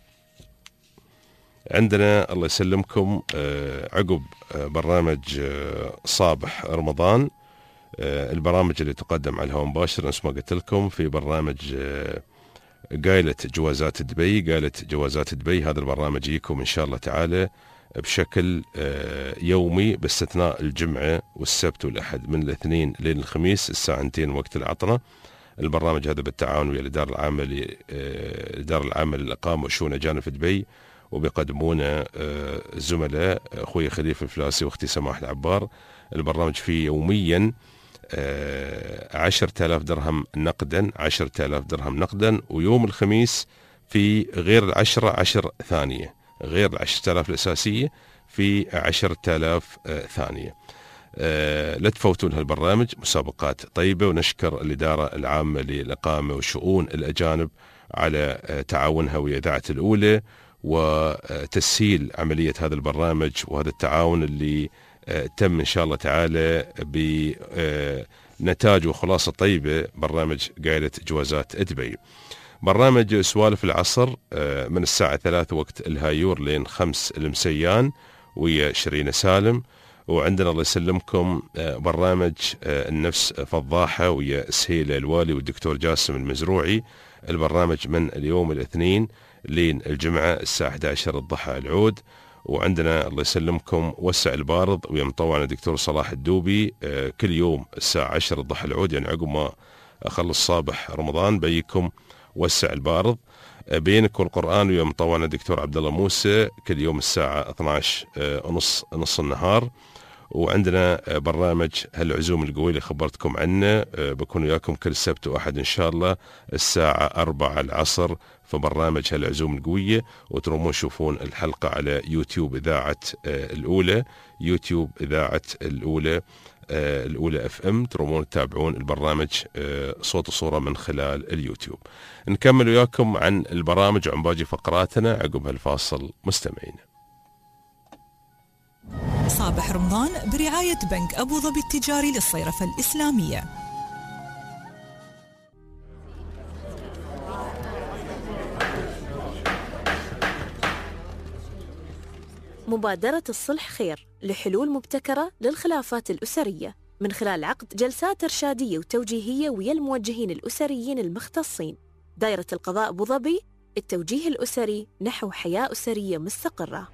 عندنا الله يسلمكم عقب برنامج صابح رمضان البرامج اللي تقدم على الهواء مباشر، نفس ما قلت لكم في برنامج قايلة جوازات دبي. قايلة جوازات دبي هذا البرنامج يجيكم إن شاء الله تعالى بشكل يومي باستثناء الجمعة والسبت والأحد، من الاثنين لين الخميس الساعة اثنين وقت العطرة. البرنامج هذا بالتعاون ويا الإدارة العامة الإدارة العامة للإقامة وشؤون أجانب في دبي وبيقدمونه الزملاء أخوي خليفة الفلاسي وأختي سماح العبار. البرنامج فيه يوميا عشرة آلاف درهم نقدا، عشرة آلاف درهم نقدا، ويوم الخميس في غير العشرة عشر ثانية، غير العشرة آلاف الأساسية في عشرة آلاف ثانية. أه لا تفوتون هالبرنامج، مسابقات طيبة، ونشكر الإدارة العامة للإقامة وشؤون الأجانب على تعاونها ويا إذاعة الأولى وتسهيل عملية هذا البرنامج وهذا التعاون اللي أه تم إن شاء الله تعالى بنتاج وخلاصة طيبة. برنامج قاعدة جوازات دبي، برنامج سوالف العصر أه من الساعة ثلاثة وقت الهايور لين خمس المسيان ويا شرينة سالم. وعندنا الله يسلمكم برنامج النفس فضاحة ويا سهيلة الوالي والدكتور جاسم المزروعي. البرنامج من اليوم الاثنين لين الجمعة الساعة إحدى عشر الضحى العود. وعندنا الله يسلمكم وسع البارض ويا مطوعنا الدكتور صلاح الدوبي كل يوم الساعة عشر الضحى العود، يعني عقب ما أخلص صابح رمضان بيكم وسع البارض. بينك والقرآن ويا مطوعنا الدكتور عبد الله موسى كل يوم الساعة اثني عشر ونص نص النهار. وعندنا برنامج هالعزوم القوي اللي خبرتكم عنه، بكون وياكم كل سبت وأحد إن شاء الله الساعة أربعة العصر في برنامج هالعزوم القوية. وترومون تشوفون الحلقة على يوتيوب إذاعة الأولى، يوتيوب إذاعة الأولى الأولى اف ام، ترومون تتابعون البرنامج صوت وصورة من خلال اليوتيوب. نكمل وياكم عن البرامج وعن باقي فقراتنا عقب هالفاصل مستمعين. صابح رمضان برعاية بنك أبو ظبي التجاري للصيرفة الإسلامية. مبادرة الصلح خير لحلول مبتكرة للخلافات الأسرية من خلال عقد جلسات إرشادية وتوجيهية ويا الموجهين الأسريين المختصين. دائرة القضاء أبو ظبي، التوجيه الأسري نحو حياة أسرية مستقرة.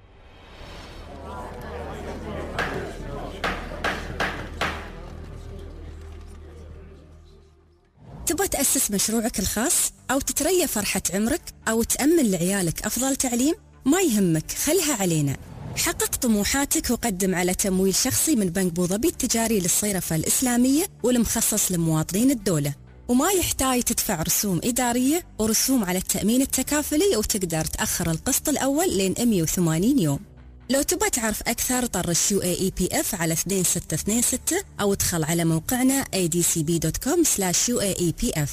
تبغى تأسس مشروعك الخاص أو تتريا فرحة عمرك أو تأمن لعيالك أفضل تعليم؟ ما يهمك، خلها علينا. حقق طموحاتك وقدم على تمويل شخصي من بنك أبو ظبي التجاري للصيرفة الإسلامية والمخصص لمواطنين الدولة، وما يحتاج تدفع رسوم إدارية ورسوم على التأمين التكافلي، وتقدر تأخر القسط الأول لين مئة وثمانين يوم. لو تبغى تعرف أكثر طرش يو إي إي بي إف على اثنين ستة اثنين ستة أو ادخل على موقعنا إيه دي سي بي دوت كوم سلاش يو إي إي بي إف.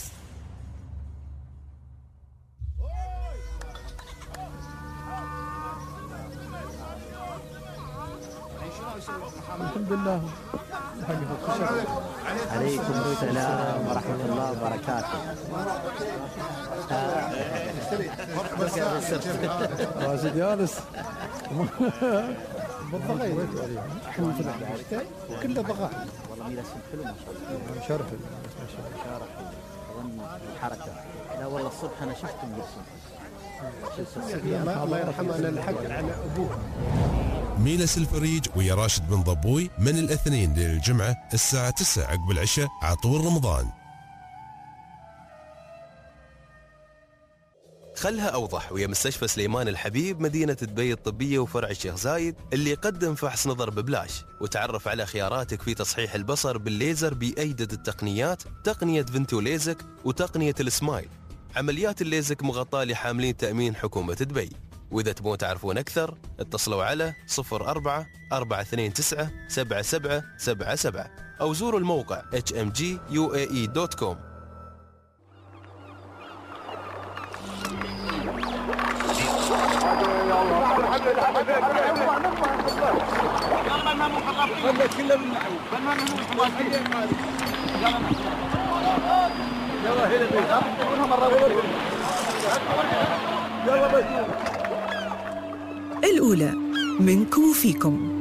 الحمد لله. عليكم السلام ورحمة الله وبركاته. راشد جالس بالضغط كله ضغط. والله ميلاد حلو ما شاء الله. مشرف مشارح اظن الحركه. لا والله الصبح انا شفته يرسم. الله يرحمه انا الحق على ابوه. ميلس الفريج ويا راشد بن ضبوي من الاثنين للجمعة الساعة تسعة عقب العشاء عطول رمضان. خلها أوضح ويا مستشفى سليمان الحبيب مدينة دبي الطبية وفرع الشيخ زايد اللي يقدم فحص نظر ببلاش، وتعرف على خياراتك في تصحيح البصر بالليزر بأيدد التقنيات، تقنية فينتو ليزك وتقنية السمايل. عمليات الليزك مغطاة لحاملين تأمين حكومة دبي. وإذا تبون تعرفون أكثر اتصلوا على صفر أربعة أربعة اثنين تسعة سبعة سبعة سبعة سبعة أو زوروا الموقع إتش إم جي يو إيه إي دوت كوم. الأولى منكم وفيكم.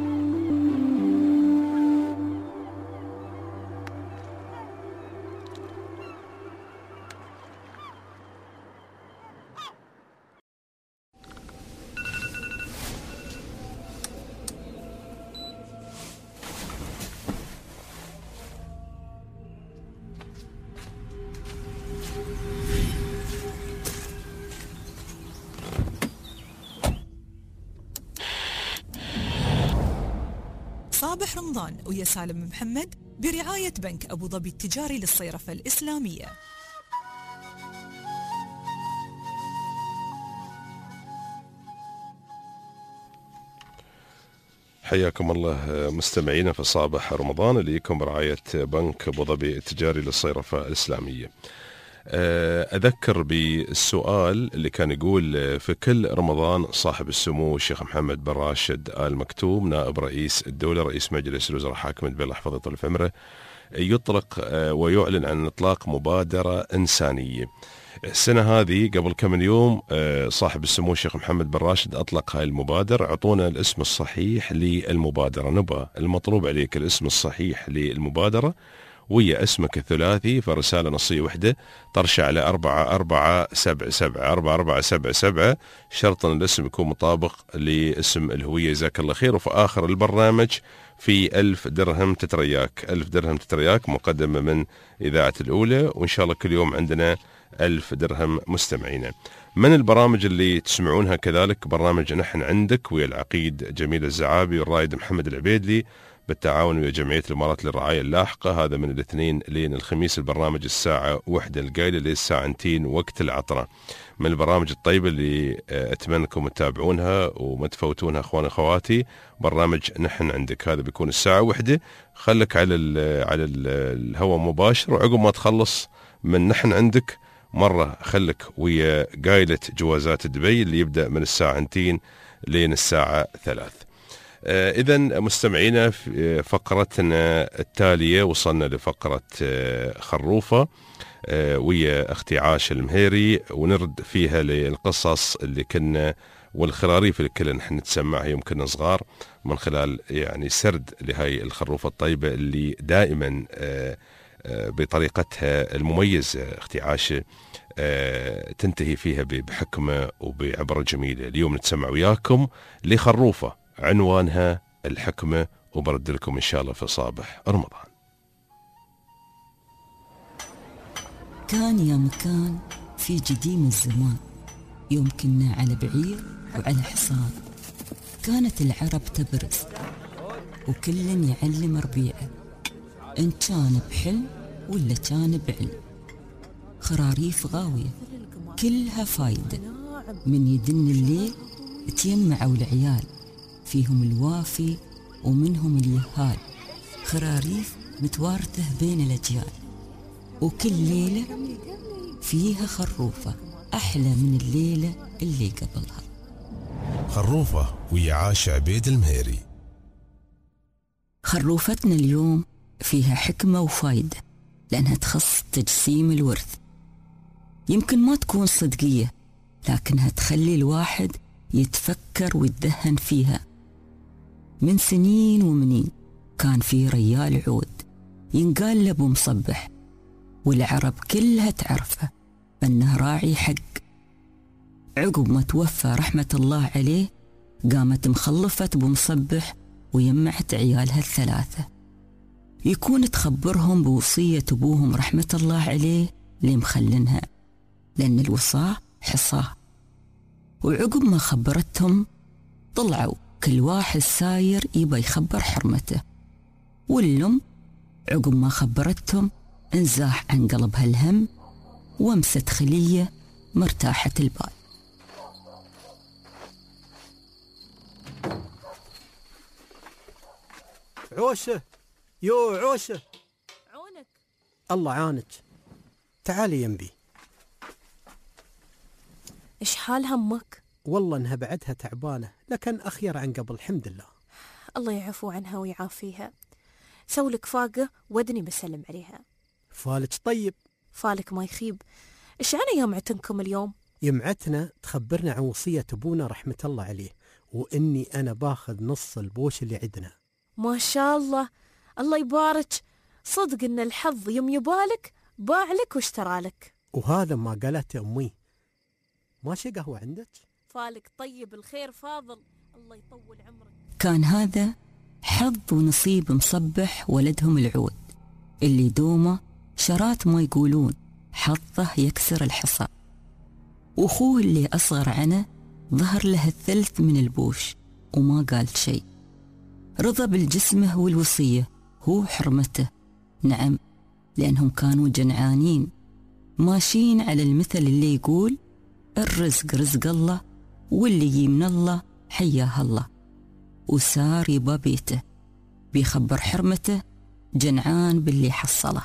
صابح رمضان ويا سالم محمد برعاية بنك أبو ظبي التجاري للصيرفة الإسلامية. حياكم الله مستمعينا في صباح رمضان اللي يكون برعاية بنك أبو ظبي التجاري للصيرفة الإسلامية. أذكر بالسؤال اللي كان يقول: في كل رمضان صاحب السمو الشيخ محمد بن راشد آل مكتوم نائب رئيس الدولة رئيس مجلس الوزراء حاكم البلد حفظه يطول في عمره يطلق ويعلن عن إطلاق مبادرة إنسانية. السنة هذه قبل كم من يوم صاحب السمو الشيخ محمد بن راشد أطلق هاي المبادرة. أعطونا الاسم الصحيح للمبادرة. نبى المطلوب عليك الاسم الصحيح للمبادرة ويا اسمك الثلاثي في رسالة نصية وحدة ترشع على أربعة أربعة سبعة سبعة أربعة أربعة سبعة سبعة، شرطا الاسم يكون مطابق لاسم الهوية. جزاك الله خير. وفي آخر البرنامج في ألف درهم تترياك، ألف درهم تترياك مقدمة من إذاعة الأولى، وإن شاء الله كل يوم عندنا ألف درهم مستمعينا. من البرامج اللي تسمعونها كذلك برنامج نحن عندك ويا العقيد جميل الزعابي والرائد محمد العبيدلي بالتعاون ويا جمعية الإمارات للرعاية اللاحقة. هذا من الاثنين لين الخميس البرنامج الساعة واحدة القايلة للساعة اتنين وقت العطرة. من البرامج الطيبة اللي أتمنى أنكم تتابعونها وما تفوتونها أخواني أخواتي برنامج نحن عندك. هذا بيكون الساعة واحدة. خلك على ال على ال الهواء مباشر، وعقب ما تخلص من نحن عندك مرة خلك ويا قايلة جوازات دبي اللي يبدأ من الساعة اتنين لين الساعة ثلاث. إذا مستمعينا في فقرتنا التالية وصلنا لفقرة خروفة ويا أختي عاشة المهيري، ونرد فيها للقصص اللي كنا والخراريف اللي كنا نحن نتسمعها يوم كنا صغار، من خلال يعني سرد لهاي الخروفة الطيبة اللي دائما بطريقتها المميزة أختي عاشة تنتهي فيها بحكمة وبعبرة جميلة. اليوم نتسمع وياكم لخروفة عنوانها الحكمة، وبرد لكم إن شاء الله في صباح رمضان. كان يا مكان في قديم الزمان، يوم كنا على بعير وعلى حصان، كانت العرب تبرز وكل يعلم ربيعه، إن كان بحلم ولا كان بعلم. خراريف غاوية كلها فايدة، من يدن الليل تيمعوا العيال، فيهم الوافي ومنهم اليهال. خراريف متوارثة بين الأجيال، وكل ليلة فيها خروفة أحلى من الليلة اللي قبلها. خروفة ويا عاشة عبيد المهيري. خروفتنا اليوم فيها حكمة وفايدة، لأنها تخص تجسيم الورث. يمكن ما تكون صدقية، لكنها تخلي الواحد يتفكر ويتدهن فيها. من سنين ومنين كان في ريال عود ينقال لأبو مصبح، والعرب كلها تعرفه أنه راعي حق. عقب ما توفى رحمة الله عليه قامت مخلفة أبو مصبح ويمعت عيالها الثلاثة، يكون تخبرهم بوصية أبوهم رحمة الله عليه لمخلنها، لأن الوصاة حصاه. وعقب ما خبرتهم طلعوا كل واحد ساير يبا يخبر حرمته، واللم عقب ما خبرتهم انزاح عن قلبها الهم وامست خلية مرتاحة البال. عوشة يو عوشة، عونك. الله عانك. تعالي ينبي. إيش حال همك؟ والله انها بعدها تعبانة، لكن أخير عن قبل الحمد لله. الله يعفو عنها ويعافيها. سولك فاقة ودني بسلم عليها. فالك طيب؟ فالك ما يخيب. إيش أنا يمعتنكم اليوم؟ يمعتنا تخبرنا عن وصية أبونا رحمة الله عليه، وإني أنا باخذ نص البوش اللي عندنا. ما شاء الله، الله يبارك. صدق إن الحظ يوم يبالك باعلك واشترالك. وهذا ما قالته أمي. ماشي قهوة عندك؟ فالك طيب، الخير فاضل، الله يطول عمرك. كان هذا حظ ونصيب مصبح ولدهم العود، اللي دومه شرات ما يقولون حظه يكسر الحصى. وأخوه اللي أصغر عنه ظهر له الثلث من البوش وما قال شيء. رضا بالجسمه والوصية هو حرمته. نعم، لأنهم كانوا جنعانين ماشيين على المثل اللي يقول الرزق رزق الله واللي يجي من الله حياه الله. وسار يبا بيته بيخبر حرمته جنعان باللي حصله.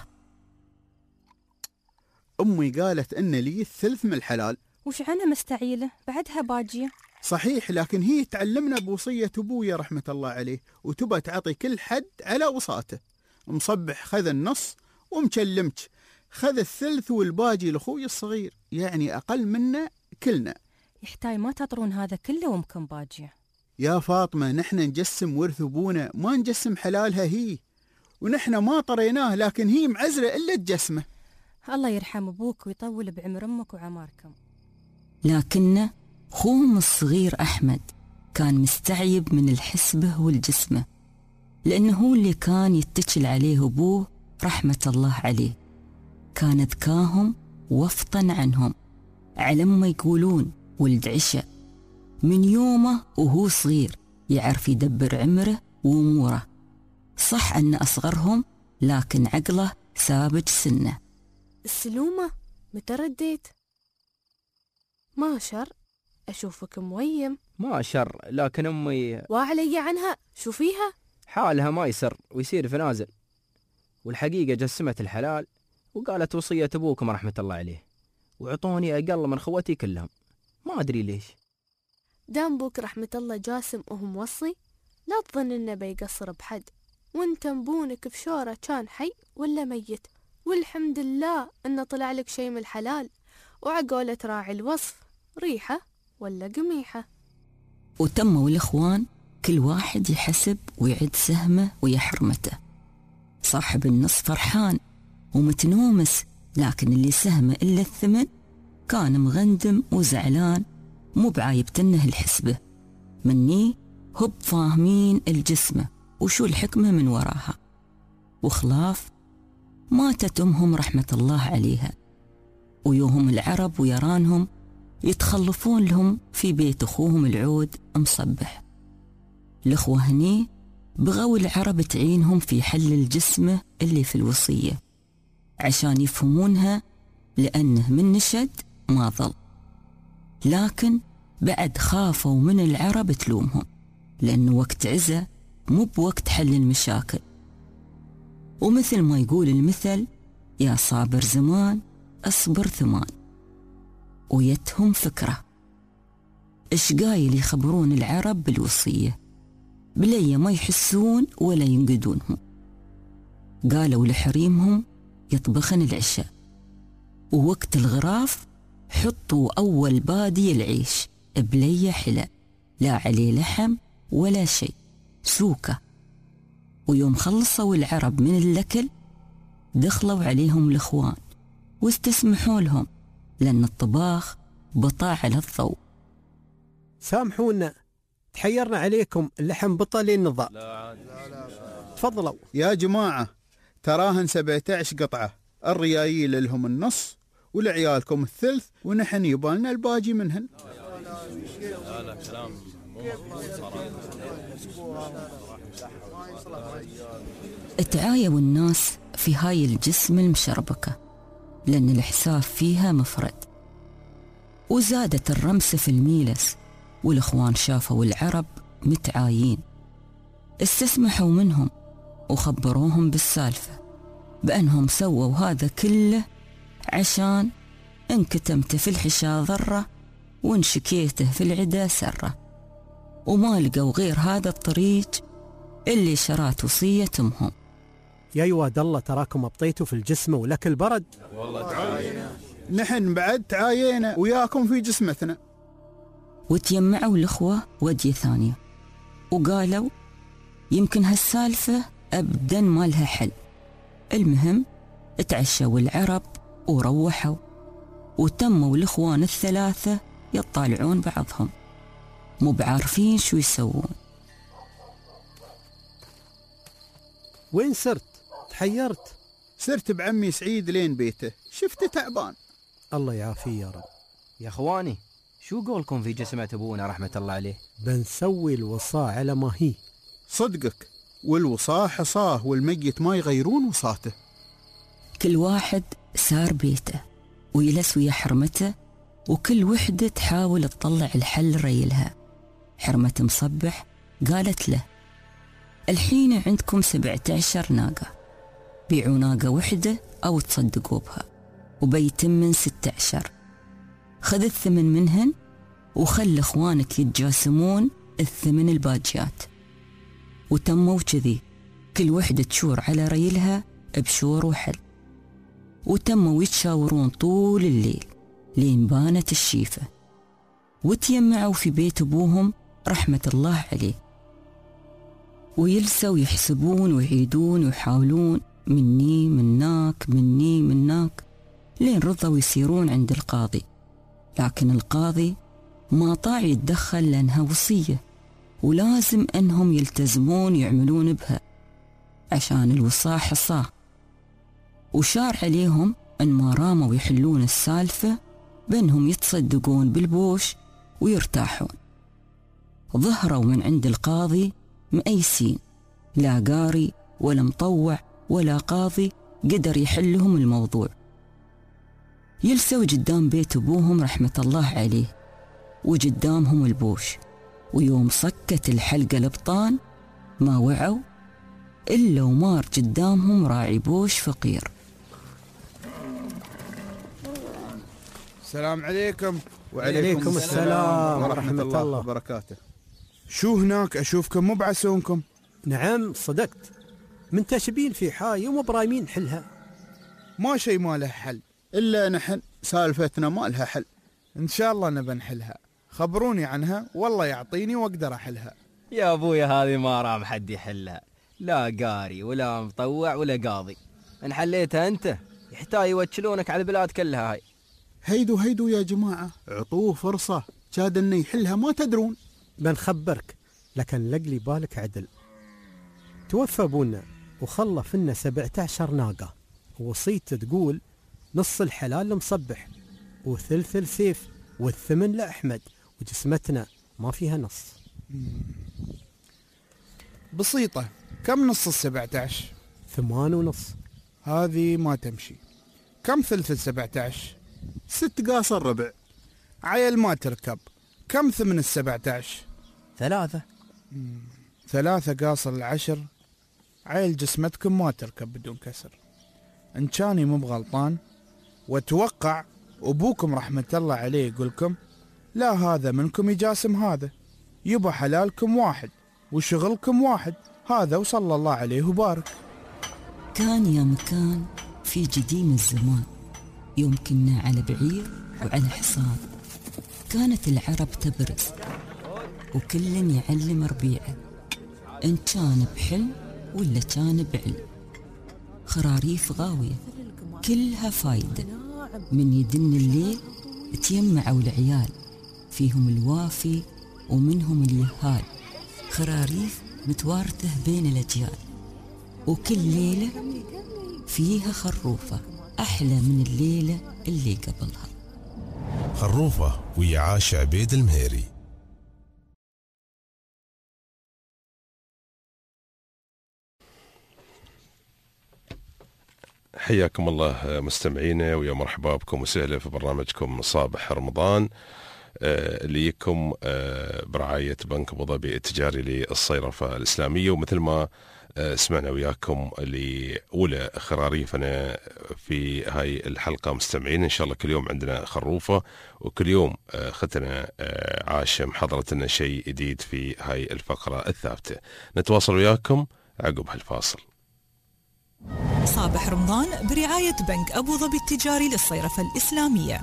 أمي قالت إن لي الثلث من الحلال. وش عنها مستعيلة بعدها باجية؟ صحيح، لكن هي تعلمنا بوصية أبويا رحمة الله عليه، وتبى تعطي كل حد على وصاته. مصبح خذ النص، ومكلمك خذ الثلث، والباجي لأخوي الصغير، يعني أقل منا كلنا. يحتاج ما تطرون هذا كله ومكن باجية. يا فاطمة، نحن نجسم ورث أبونا، ما نجسم حلالها هي، ونحن ما طريناه، لكن هي معزرة إلا تجسمه. الله يرحم أبوك ويطول بعمر أمك وعماركم. لكن خوهم الصغير أحمد كان مستعيب من الحسبة والجسمة، لأنه هو اللي كان يتكل عليه أبوه رحمة الله عليه. كان ذكاهم وفطا عنهم، على ما يقولون ولد عشاء، من يومه وهو صغير يعرف يدبر عمره وأموره. صح أن أصغرهم، لكن عقله سابج سنه. السلومة متى رديت؟ ما شر، أشوفك مويم. ما شر، لكن أمي وعلي عنها، شو فيها؟ حالها ما يسر ويصير في نازل. والحقيقة جسمت الحلال وقالت وصية أبوكم رحمة الله عليه، وعطوني أقل من خوتي كلهم، ما أدري ليش. دام بوك رحمة الله جاسم وهو موصي، لا تظن إنه بيقصر بحد، وانت مبونك في شورة كان حي ولا ميت، والحمد لله إنه طلع لك شي من الحلال. وعقولة راعي الوصف ريحة ولا قميحة. وتموا الإخوان كل واحد يحسب ويعد سهمه ويحرمته. صاحب النص فرحان ومتنومس، لكن اللي سهمه إلا الثمن كان مغندم وزعلان، مو بعايبتنه الحسبة مني. هب فاهمين الجسمة وشو الحكمة من وراها. وخلاف ماتت أمهم رحمة الله عليها، ويوهم العرب ويرانهم يتخلفون لهم في بيت أخوهم العود مصبح. الأخوة هني بغوا العرب تعينهم في حل الجسمة اللي في الوصية عشان يفهمونها، لأنه من نشد ما ظل. لكن بعد خافوا من العرب تلومهم، لأنه وقت عزة مو بوقت حل المشاكل. ومثل ما يقول المثل، يا صابر زمان أصبر ثمان. ويتهم فكرة إيش قايل يخبرون العرب بالوصية بلي ما يحسون ولا ينقدونهم. قالوا لحريمهم يطبخن العشاء، ووقت الغراف حطوا أول بادي العيش بلي حلا، لا عليه لحم ولا شيء، سوكة. ويوم خلصوا العرب من الأكل دخلوا عليهم الإخوان واستسمحوا لهم، لأن الطباخ بطاع على الضوء. سامحونا، تحيرنا عليكم، اللحم بطل النظام. تفضلوا يا جماعة، تراهن سبعة عشر قطعة، الريايل لهم النص ولعيالكم الثلث، ونحن يبالنا الباجي منهن. لا لا كلام تعايبوا الناس في هاي الجسم المشربكة، لأن الحساب فيها مفرد. وزادت الرمسة في الميلس، والإخوان شافوا العرب متعايين، استسمحوا منهم وخبروهم بالسالفة بأنهم سووا هذا كله عشان إن كتمت في الحشا ضرة وإن شكيته في العدا سرة، وما لقوا غير هذا الطريق اللي شرات وصية أمهم. يا يواد الله، تراكم أبطيتوا في الجسم ولك البرد. والله تعاينا، نحن بعد تعاينا وياكم في جسمتنا. وتيمعوا الأخوة ودية ثانية وقالوا يمكن هالسالفة أبدا ما لها حل. المهم اتعشوا العرب وروحوا، وتموا الإخوان الثلاثة يطالعون بعضهم مو بعارفين شو يسوون. وين صرت؟ تحيرت. صرت بعمي سعيد لين بيته، شفته تعبان. الله يعافيه يا رب. يا اخواني، شو قولكم في جسمة ابونا رحمة الله عليه؟ بنسوي الوصاة على ما هي. صدقك، والوصاة حصاه والميت ما يغيرون وصاته. كل واحد سار بيته ويلس ويا حرمته، وكل وحدة تحاول تطلع الحل ريلها. حرمة مصبح قالت له: الحين عندكم سبعة عشر ناقة، بيعوا ناقة وحدة أو تصدقوا بها، وبيتم ستة عشر. خذ الثمن منهن وخل إخوانك يتجاسمون الثمن الباجيات. وتموا كذي، كل وحدة تشور على ريلها بشور وحل، وتموا يتشاورون طول الليل لين بانت الشيفة، وتيمعوا في بيت أبوهم رحمة الله عليه، ويلسوا يحسبون ويعيدون ويحاولون مني مناك مني مناك لين رضوا يسيرون عند القاضي. لكن القاضي ما طاع يتدخل لأنها وصية، ولازم أنهم يلتزمون يعملون بها عشان الوصاة حصاه، وشار عليهم أن ما راموا يحلون السالفة بأنهم يتصدقون بالبوش ويرتاحون. ظهروا من عند القاضي مأيسين، لا قاري ولا مطوع ولا قاضي قدر يحلهم الموضوع. يلسوا قدام بيت أبوهم رحمة الله عليه، وقدامهم البوش، ويوم صكت الحلقة البطان ما وعوا إلا ومار قدامهم راعي بوش فقير. السلام عليكم. وعليكم السلام ورحمة الله وبركاته. شو هناك أشوفكم مو بعسونكم؟ نعم صدقت، من تشبين في حاي ومو برايمين حلها. ما شيء ما له حل، إلا نحن سالفتنا ما لها حل. إن شاء الله نبى نحلها، خبروني عنها والله يعطيني وأقدر أحلها. يا أبويا هذه ما رام حد يحلها، لا قاري ولا مطوع ولا قاضي. إن حليتها أنت يحتاج يوكلونك على البلاد كلها. هاي هيدو هيدو يا جماعة، عطوه فرصة، كاد إنه يحلها ما تدرون. بنخبرك، لكن لقلي بالك عدل. توفى أبونا وخلف لنا سبعة عشر ناقة، ووصيته تقول نص الحلال لمصبح وثلث السيف والثمن لأحمد، وجسمتنا ما فيها نص. بسيطة، كم نص السبعة عشر؟ ثمان ونص. هذه ما تمشي. كم ثلث السبعة عشر؟ ست قاص الربع. عيل ما تركب. كم ثمن السبعة عشر؟ ثلاثة. مم. ثلاثة قاص العشر. عيل جسمتكم ما تركب بدون كسر. إن كاني مو بغلطان، واتوقع أبوكم رحمة الله عليه يقولكم لا هذا منكم يجاسم هذا، يبا حلالكم واحد وشغلكم واحد، هذا وصلى الله عليه وبارك. كان يا مكان في قديم الزمان، يوم كنا على بعير وعلى حصان، كانت العرب تبرز وكل يعلم ربيعه، إن كان بحلم ولا كان بعلم. خراريف غاوية كلها فايدة، من يدن الليل تيمعوا العيال، فيهم الوافي ومنهم اليهال. خراريف متوارثة بين الأجيال، وكل ليلة فيها خروفة أحلى من الليلة اللي قبلها. خروفة ويا عاش عبيد المهيري. حياكم الله مستمعينا، ويا مرحبا بكم وسهلا في برنامجكم صابح رمضان اللي يكم برعاية بنك أبو ظبي التجاري للصيرفة الإسلامية. ومثل ما سمعنا وياكم لأولى خراريفنا في هاي الحلقة مستمعين، إن شاء الله كل يوم عندنا خروفة، وكل يوم ختنا عاش محضرة لنا شيء جديد في هاي الفقرة الثابتة. نتواصل وياكم عقب هالفاصل. صابح رمضان برعاية بنك أبو ظبي التجاري للصيرفة الإسلامية.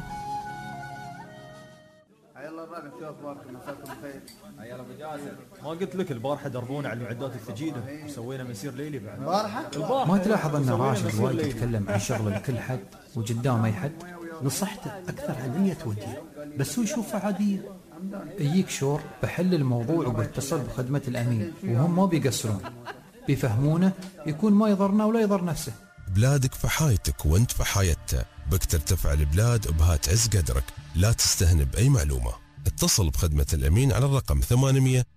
ما قلت لك البارحة دربونا على المعدات الثقيلة وسوينا مسير ليلي بعد. البارحة؟ ما تلاحظ أن راشد وايد يتكلم عن شغله لكل حد وقدام أي حد؟ نصحته أكثر عن مية ودية، بس هو يشوفها عادية. يجيك شور بحل الموضوع وبتصل بخدمة الأمين، وهم ما بيقصرون، بيفهمونه يكون ما يضرنا ولا يضر نفسه. بلادك في حايتك وانت في حايتها، بك ترتفع البلاد وبها تعز قدرك. لا تستهن بأي معلومة، اتصل بخدمة الأمين على الرقم ثمانمية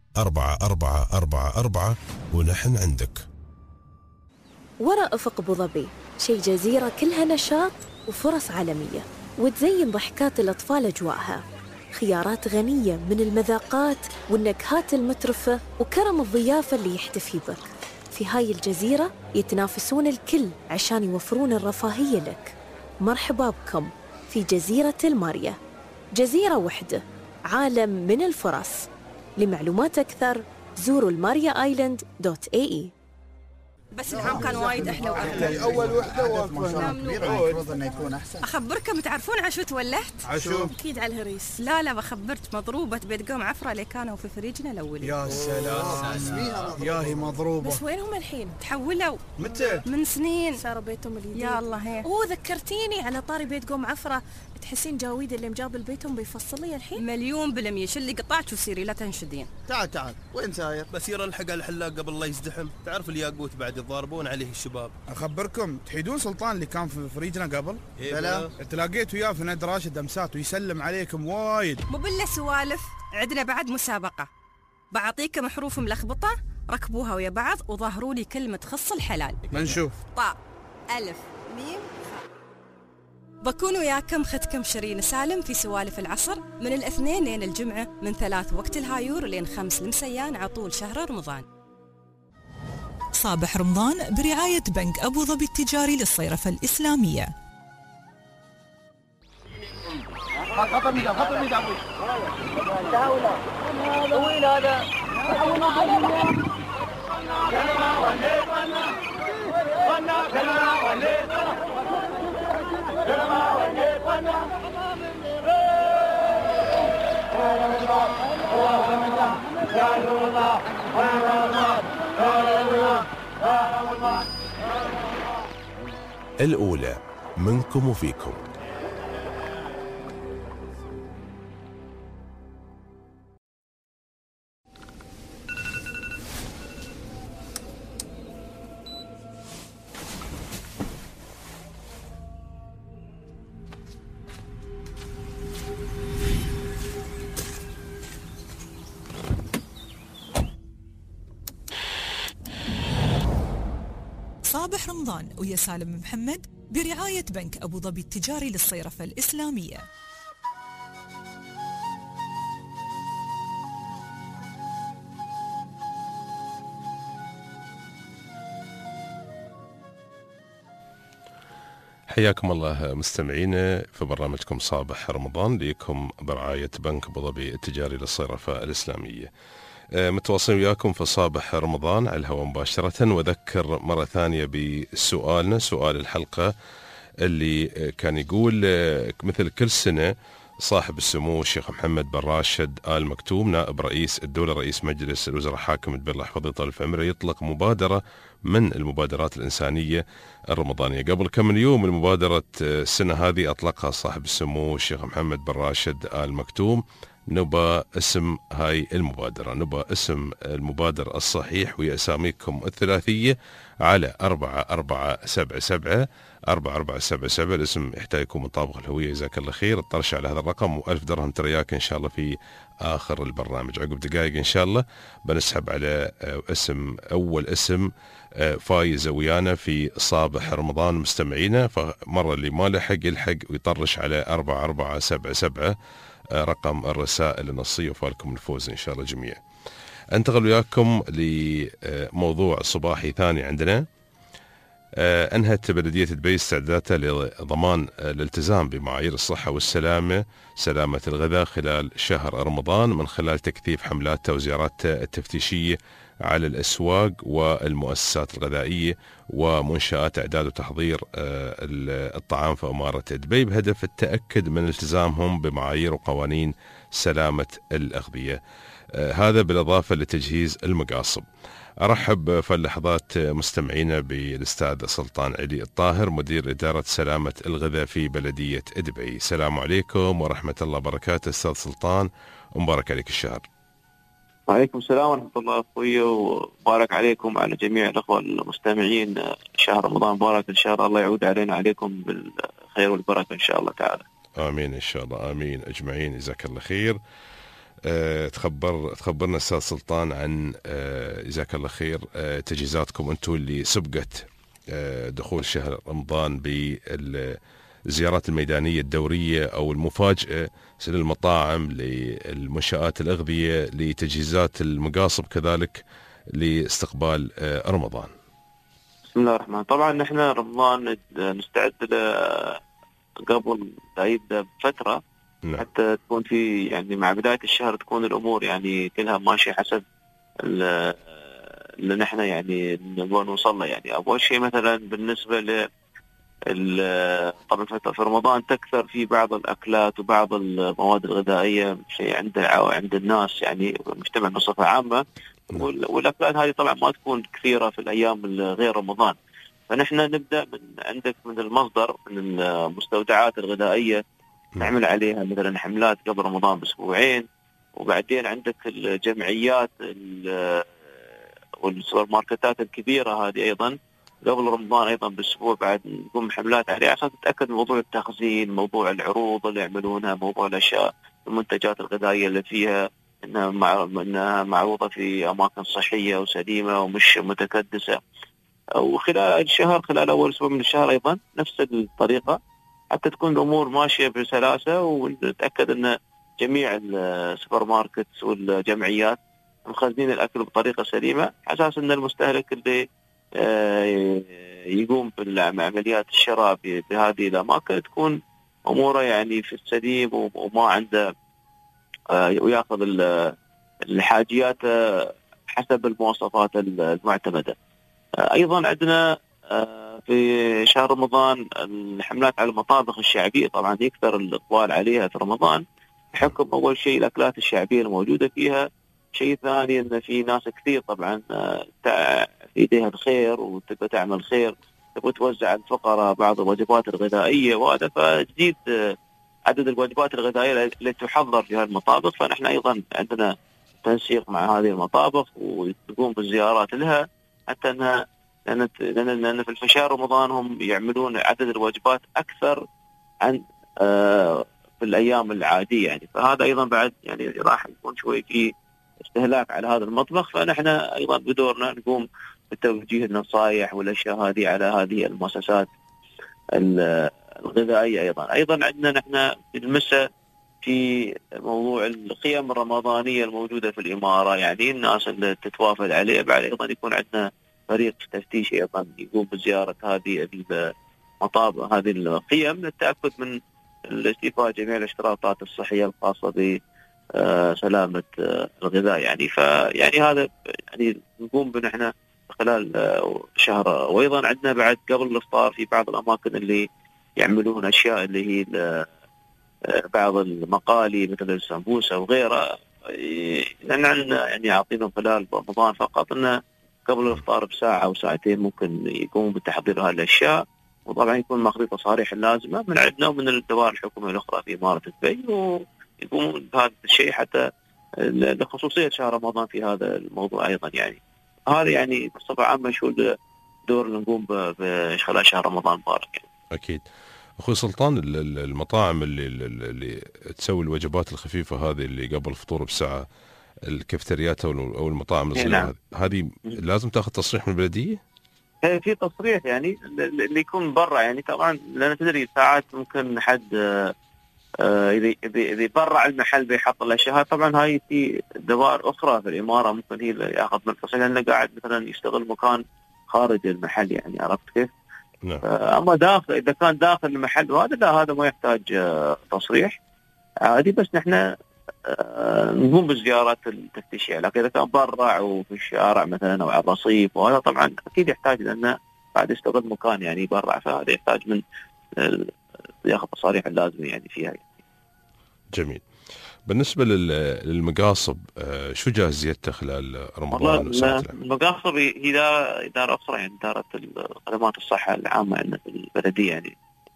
أربعة أربعة أربعة أربعة ونحن عندك. وراء أفق أبو ظبي شي جزيرة كلها نشاط وفرص عالمية، وتزين ضحكات الأطفال أجواءها، خيارات غنية من المذاقات والنكهات المترفة وكرم الضيافة اللي يحتفي بك. في هاي الجزيرة يتنافسون الكل عشان يوفرون الرفاهية لك. مرحبا بكم في جزيرة الماريا، جزيرة وحدة، عالم من الفرص. لمعلومات أكثر زوروا الماريا آيلاند دوت اي اي. بس العام كان وايد أحلى وأكثر. أول وحدة واقفة المفروض إنه يكون أحسن. أخبركم تعرفون عشو تولهت؟ عشو؟ أكيد على الهريس. لا لا بخبرت مضروبة بيت قوم عفرة اللي كانوا في فريجنا الأولي. يا سلام يا هي مضروبة. بس وينهم الحين؟ تحولوا. متى؟ من سنين. صاروا بيتهم الجديد. يا الله هي. أوه ذكرتيني على طاري بيت قوم عفرة، تحسين جاويد اللي مجابل بيتهم بيفصل لي الحين؟ مليون بالمية. شلي قطعك وسيري لا تنشدين. تعال تعال وين ساير؟ بسير الحق على الحلاق قبل لا يزدحم. تعرف الياقوت بعد يضاربون عليه الشباب. أخبركم تحيدون سلطان اللي كان في فريجنا قبل؟ إيه بلا. تلاقيت وياه في نادي راشد أمسات ويسلم عليكم وايد. مو بالله سوالف، عندنا بعد مسابقة بعطيكم حروف ملخبطة ركبوها ويا بعض وظهروا لي كلمة خص الحلال. منشوف. طاء ألف ميم خاء. بكون وياكم ختكم شيرين سالم في سوالف العصر من الاثنين لين الجمعة من ثلاث وقت الهايور لين خمس المسيان عطول شهر رمضان. صابح رمضان برعاية بنك أبو ظبي التجاري للصيرفة الإسلامية. خطر ميدان خطر ميدان داولة طويل هذا الأولى منكم وفيكم. صابح رمضان ويا سالم محمد برعاية بنك أبو ظبي التجاري للصيرفة الإسلامية. حياكم الله مستمعينا في برنامجكم صابح رمضان ليكم برعاية بنك أبو ظبي التجاري للصيرفة الإسلامية. متواصلين وياكم في صابح رمضان على الهواء مباشرة، وذكر مرة ثانية بسؤالنا، سؤال الحلقة اللي كان يقول مثل كل سنة صاحب السمو الشيخ محمد بن راشد آل مكتوم نائب رئيس الدولة رئيس مجلس الوزراء حاكم دبي حفظه يطول في عمره يطلق مبادرة من المبادرات الإنسانية الرمضانية. قبل كم من يوم المبادرة السنة هذه أطلقها صاحب السمو الشيخ محمد بن راشد آل مكتوم. نبى اسم هاي المبادرة، نبى اسم المبادرة الصحيح ويا أساميكم الثلاثية على أربعة أربعة سبعة سبعة أربعة أربعة سبعة سبعة. الاسم يحتاج يكون مطابق الهوية. جزاك الله خير. اطرش على هذا الرقم وألف درهم ترياك إن شاء الله في آخر البرنامج. عقب دقائق إن شاء الله بنسحب على اسم أول اسم فايزة ويانا في صابح رمضان مستمعينا. فمرة اللي ما لحق يلحق ويطرش على أربعة أربعة سبعة سبعة رقم الرسائل النصية وفالكم الفوز إن شاء الله جميعا. أنتقل وياكم لموضوع صباحي ثاني عندنا. أنهت بلدية دبي استعداداتها لضمان الالتزام بمعايير الصحة والسلامة سلامة الغذاء خلال شهر رمضان من خلال تكثيف حملاتها وزياراتها التفتيشية على الأسواق والمؤسسات الغذائية ومنشآت إعداد وتحضير الطعام في أمارة دبي بهدف التأكد من التزامهم بمعايير وقوانين سلامة الأغذية، هذا بالإضافة لتجهيز المقاصب. أرحب في اللحظات مستمعينا بالأستاذ سلطان علي الطاهر مدير إدارة سلامة الغذاء في بلدية دبي. السلام عليكم ورحمة الله وبركاته أستاذ سلطان، ومبارك عليك الشهر. وعليكم السلام ورحمة الله أخوي، وبارك عليكم على جميع الأخوة المستمعين. شهر رمضان مبارك إن شاء الله، الله يعود علينا عليكم بالخير والبركة إن شاء الله تعالى. آمين إن شاء الله، آمين أجمعين، جزاك الله خير. أه تخبر تخبرنا استاذ سلطان عن أه جزاك الله خير أه تجهيزاتكم انتم اللي سبقت أه دخول شهر رمضان بالزيارات الميدانيه الدوريه او المفاجئه للمطاعم، للمنشآت الاغذيه، لتجهيزات المقاصب كذلك لاستقبال أه رمضان. بسم الله الرحمن. طبعا نحن رمضان نستعد قبل لا يبدا بفتره، نعم. حتى تكون في يعني مع بدايه الشهر تكون الامور يعني كلها ماشيه حسب اللي نحن يعني نبغى نوصل له. يعني اول شيء مثلا بالنسبه ل طبعا في رمضان تكثر في بعض الاكلات وبعض المواد الغذائيه شيء عند عند الناس يعني المجتمع بصفه عامه، والاكلات هذه طبعا ما تكون كثيره في الايام غير رمضان. فنحن نبدا من عندك من المصدر من المستودعات الغذائيه، نعمل عليها مثلا حملات قبل رمضان باسبوعين، وبعدين عندك الجمعيات والسوبر ماركتات الكبيره هذه ايضا قبل رمضان ايضا باسبوع بعد نقوم حملات عليها عشان تتاكد من موضوع التخزين، موضوع العروض اللي يعملونها، موضوع الاشياء المنتجات الغذائيه اللي فيها انها مع... انها معروضه في اماكن صحيه وسليمه ومش متكدسه. وخلال الشهر خلال اول اسبوع من الشهر ايضا نفس الطريقه حتى تكون الامور ماشيه بسلاسه، ونتاكد ان جميع السوبر ماركتس والجمعيات مخزنين الاكل بطريقه سليمه، على اساس ان المستهلك اللي يقوم بعمليات الشراء بهذه الاماكن تكون اموره يعني في السليم وما عنده وياخذ الحاجيات حسب المواصفات المعتمده. ايضا عندنا في شهر رمضان الحملات على المطابخ الشعبيه، طبعا يكثر الاقبال عليها في رمضان بحكم اول شيء الاكلات الشعبيه الموجوده فيها، شيء ثاني ان في ناس كثير طبعا في ايديها الخير وتبغى تعمل خير، تبغى توزع على الفقراء بعض الوجبات الغذائيه، وهذا فتزيد عدد الوجبات الغذائيه التي تحضر في هذه المطابخ. فنحن ايضا عندنا تنسيق مع هذه المطابخ ونقوم بالزيارات لها حتى انها لان لان في شهر رمضان هم يعملون عدد الوجبات اكثر عن آه في الايام العاديه يعني، فهذا ايضا بعد يعني راح يكون شوي في استهلاك على هذا المطبخ. فنحن ايضا بدورنا نقوم بتوجيه النصائح والاشياء هذه على هذه المؤسسات الغذائيه. ايضا ايضا عندنا نحن المسا في موضوع القيم الرمضانيه الموجوده في الاماره، يعني الناس اللي تتوافد عليه، بعد ايضا يكون عندنا فريق تفتيش ايضا يقوم بزياره هذه المطابخ هذه القيم للتاكد من استيفاء جميع الاشتراطات الصحيه الخاصه بسلامه الغذاء يعني. فيعني هذا يعني نقوم بنحن خلال شهر. وايضا عندنا بعد قبل الافطار في بعض الاماكن اللي يعملون اشياء اللي هي بعض المقالي مثل السمبوسه وغيرها، لان عندنا يعني يعطينا خلال رمضان فقط انه قبل الافطار بساعه او ساعتين ممكن يقوموا بتحضير هذه الاشياء، وطبعا يكون ماخذين تصاريح اللازمه من عندنا ومن الدوائر الحكوميه الاخرى في اماره دبي، ويقومون بهذا الشيء حتى لخصوصيه شهر رمضان في هذا الموضوع ايضا يعني. هذا يعني بصفه عامه شو الدور اللي نقوم خلال شهر رمضان مبارك يعني. اكيد. اخوي سلطان، المطاعم اللي اللي تسوي الوجبات الخفيفه هذه اللي قبل الفطور بساعه، الكافتريات او المطاعم الصغيره نعم. هذه لازم تاخذ تصريح من البلديه؟ في تصريح يعني اللي يكون برا يعني، طبعا لان تدري ساعات ممكن حد اذا اذا برا المحل بيحط الاشياء، طبعا هاي في دوائر اخرى في الاماره ممكن هي اللي ياخذ من التصريح لانه قاعد مثلا يشتغل مكان خارج المحل يعني، عرفت كيف؟ نعم. اما داخل اذا كان داخل المحل وهذا لا، هذا ما يحتاج تصريح عادي، بس نحن نقوم بالزيارات التفتيشيه. لكن اذا كان برا او في الشارع مثلا او على الرصيف وهذا طبعا اكيد يحتاج، لانه بعد يشتغل مكان يعني برا، فهذا يحتاج من ياخذ تصاريح اللازمه يعني فيها يعني. جميل. بالنسبه للمقاصب شو جاهزيته خلال رمضان؟ المقاصب هي اداره اداره اخرى يعني، اداره خدمات الصحه العامه عندنا في البلديه يعني.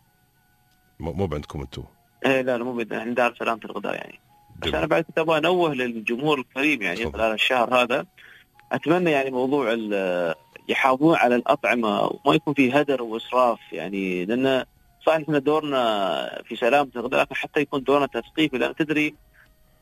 مو عندكم انتم؟ ايه لا لا مو عندنا، عند دار سلامه الغذاء يعني. بس انا بعد ابغى انوه للجمهور الكريم يعني خلال الشهر هذا اتمنى يعني موضوع يحافظون على الاطعمه وما يكون في هدر واسراف يعني، لان صحيح احنا دورنا في سلامه الغذاء لكن حتى يكون دورنا تثقيفي، لان تدري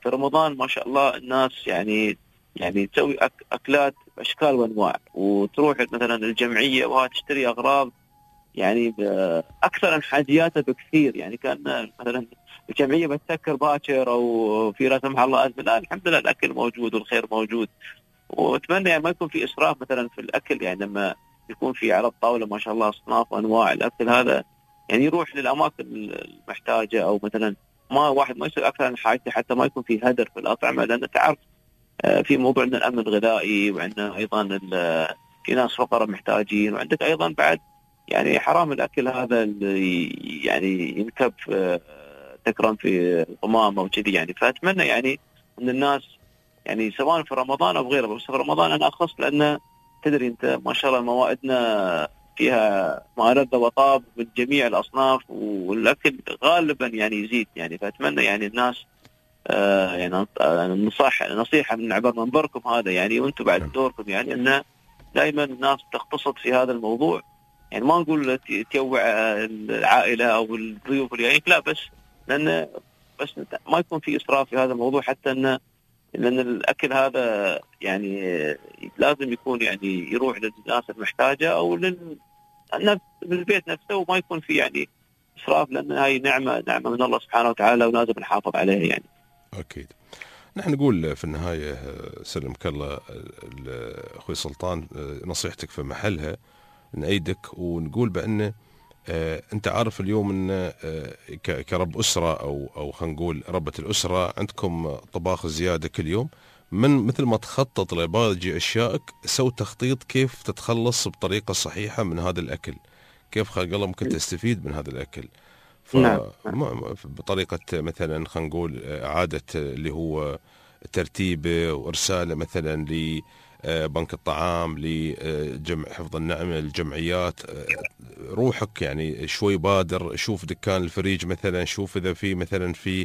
في رمضان ما شاء الله الناس يعني يعني تسوي أك اكلات باشكال وانواع، وتروح مثلا الجمعيه وها تشتري اغراض يعني اكثر من حاجياتها بكثير. يعني كان مثلا الجمعيه بتسكر باكر او في لا سمح الله ازمه، لا الحمد لله الاكل موجود والخير موجود. واتمنى يعني ما يكون في اسراف مثلا في الاكل، يعني لما يكون في على الطاوله ما شاء الله اصناف وانواع الاكل هذا يعني يروح للاماكن المحتاجه، او مثلا ما واحد ما يسوي اكثر من حاجته حتى ما يكون في هدر في الاطعمه، لان تعرف في موضوع ان الامن الغذائي، وعندنا ايضا في ناس فقراء محتاجين، وعندك ايضا بعد يعني حرام الاكل هذا اللي يعني ينكب تكرم في القمامه وكذي يعني. فاتمنى يعني ان الناس يعني سواء في رمضان او غيره، بس في رمضان انا اخص لان تدري انت ما شاء الله موائدنا فيها ما لذ وطاب من جميع الاصناف، والاكل غالبا يعني يزيد يعني. فاتمنى يعني الناس آه يعني نصيحه نصيحه من عبر منبركم هذا يعني، وانتم بعد دوركم يعني ان دائما الناس تقتصد في هذا الموضوع. يعني ما نقول تيوع العائله او الضيوف اللي لا، بس لان بس ما يكون في اسراف في هذا الموضوع، حتى ان لان الاكل هذا يعني لازم يكون يعني يروح للناس المحتاجه او للنفس للبيت نفسه، وما يكون في يعني اسراف، لان هاي نعمه نعمه من الله سبحانه وتعالى ولازم نحافظ عليها يعني. اكيد. نحن نقول في النهايه سلمك الله اخوي سلطان، نصيحتك في محلها نأيدك، ونقول بأن آه أنت عارف اليوم أن آه كرب أسرة أو أو خلينا نقول ربة الأسرة عندكم طباخ زيادة كل يوم، من مثل ما تخطط لباقي أشيائك سوي تخطيط كيف تتخلص بطريقة صحيحة من هذا الأكل، كيف خلق الله ممكن تستفيد من هذا الأكل. بطريقة مثلا خلينا نقول إعادة اللي هو ترتيبه وإرساله مثلا ل بنك الطعام، لجمع حفظ النعمة، الجمعيات. روحك يعني شوي بادر، شوف دكان الفريج مثلا، شوف إذا في مثلا في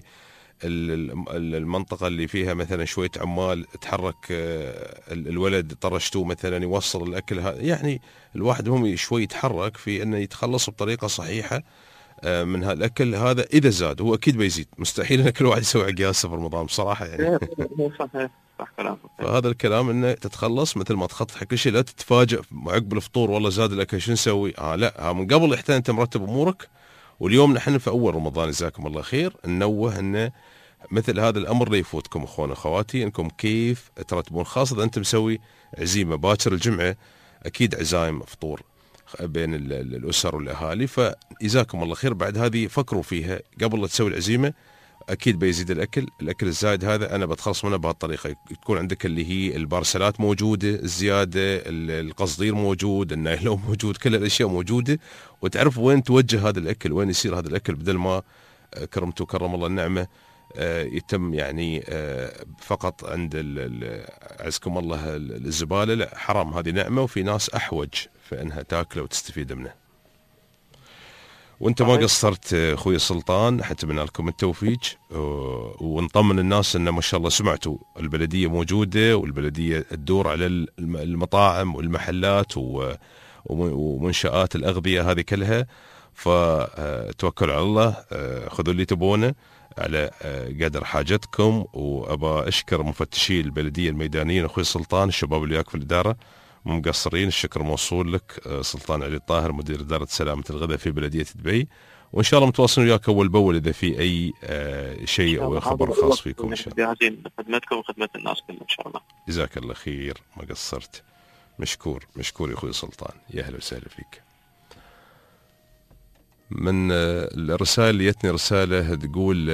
المنطقة اللي فيها مثلا شوية عمال تحرك الولد طرشتوه مثلا يوصل الأكل هذا. يعني الواحد هم شوي يتحرك في أنه يتخلص بطريقة صحيحة من هالأكل هذا. إذا زاد هو أكيد بيزيد، مستحيل أن كل واحد يسوي عقياسة في رمضان بصراحة يعني. صح كلامك. فهذا الكلام انه تتخلص مثل ما تخطط حق كل شيء، لا تتفاجئ عقب الفطور والله زاد الاكل شو نسوي. اه لا، ها من قبل احتاج انت مرتب امورك. واليوم نحن في اول رمضان جزاكم الله خير ننوه انه مثل هذا الامر لا يفوتكم اخواني اخواتي، انكم كيف ترتبون، خاصه اذا انت مسوي عزيمه باكر الجمعه، اكيد عزايم فطور بين الاسر والاهالي. فجزاكم الله خير بعد هذه فكروا فيها قبل لا تسوي العزيمه، اكيد بيزيد الاكل. الاكل الزايد هذا انا بتخلص منه بهالطريقه، تكون عندك اللي هي البارسلات موجوده الزياده، القصدير موجود، النايلون موجود، كل الاشياء موجوده، وتعرف وين توجه هذا الاكل، وين يصير هذا الاكل، بدل ما كرمته كرم الله النعمه يتم يعني فقط عند عزكم الله الزباله. لا حرام، هذه نعمه وفي ناس احوج فانها تاكله وتستفيد منه. وانت ما قصرت اخوي سلطان، حتمنى لكم التوفيق، ونطمن الناس ان ما شاء الله سمعتوا البلديه موجوده، والبلديه تدور على المطاعم والمحلات ومنشآت الاغذيه هذه كلها. فتوكلوا على الله، خذوا اللي تبونه على قدر حاجتكم. وابى اشكر مفتشي البلديه الميدانيين اخوي سلطان، الشباب اللي وياك في الاداره مو مقصرين، الشكر موصول لك. سلطان علي الطاهر مدير إدارة سلامة الغذاء في بلدية دبي، وإن شاء الله متواصلين وياك أول بأول إذا في أي شيء أو خبر خاص فيكم إن شاء الله. جاهزين خدمتكم وخدمة الناس كلها إن شاء الله. جزاك الله خير، ما قصرت. مشكور مشكور يا أخوي سلطان، يا أهلا وسهلا فيك. من الرسائل اللي جتني رسالة تقول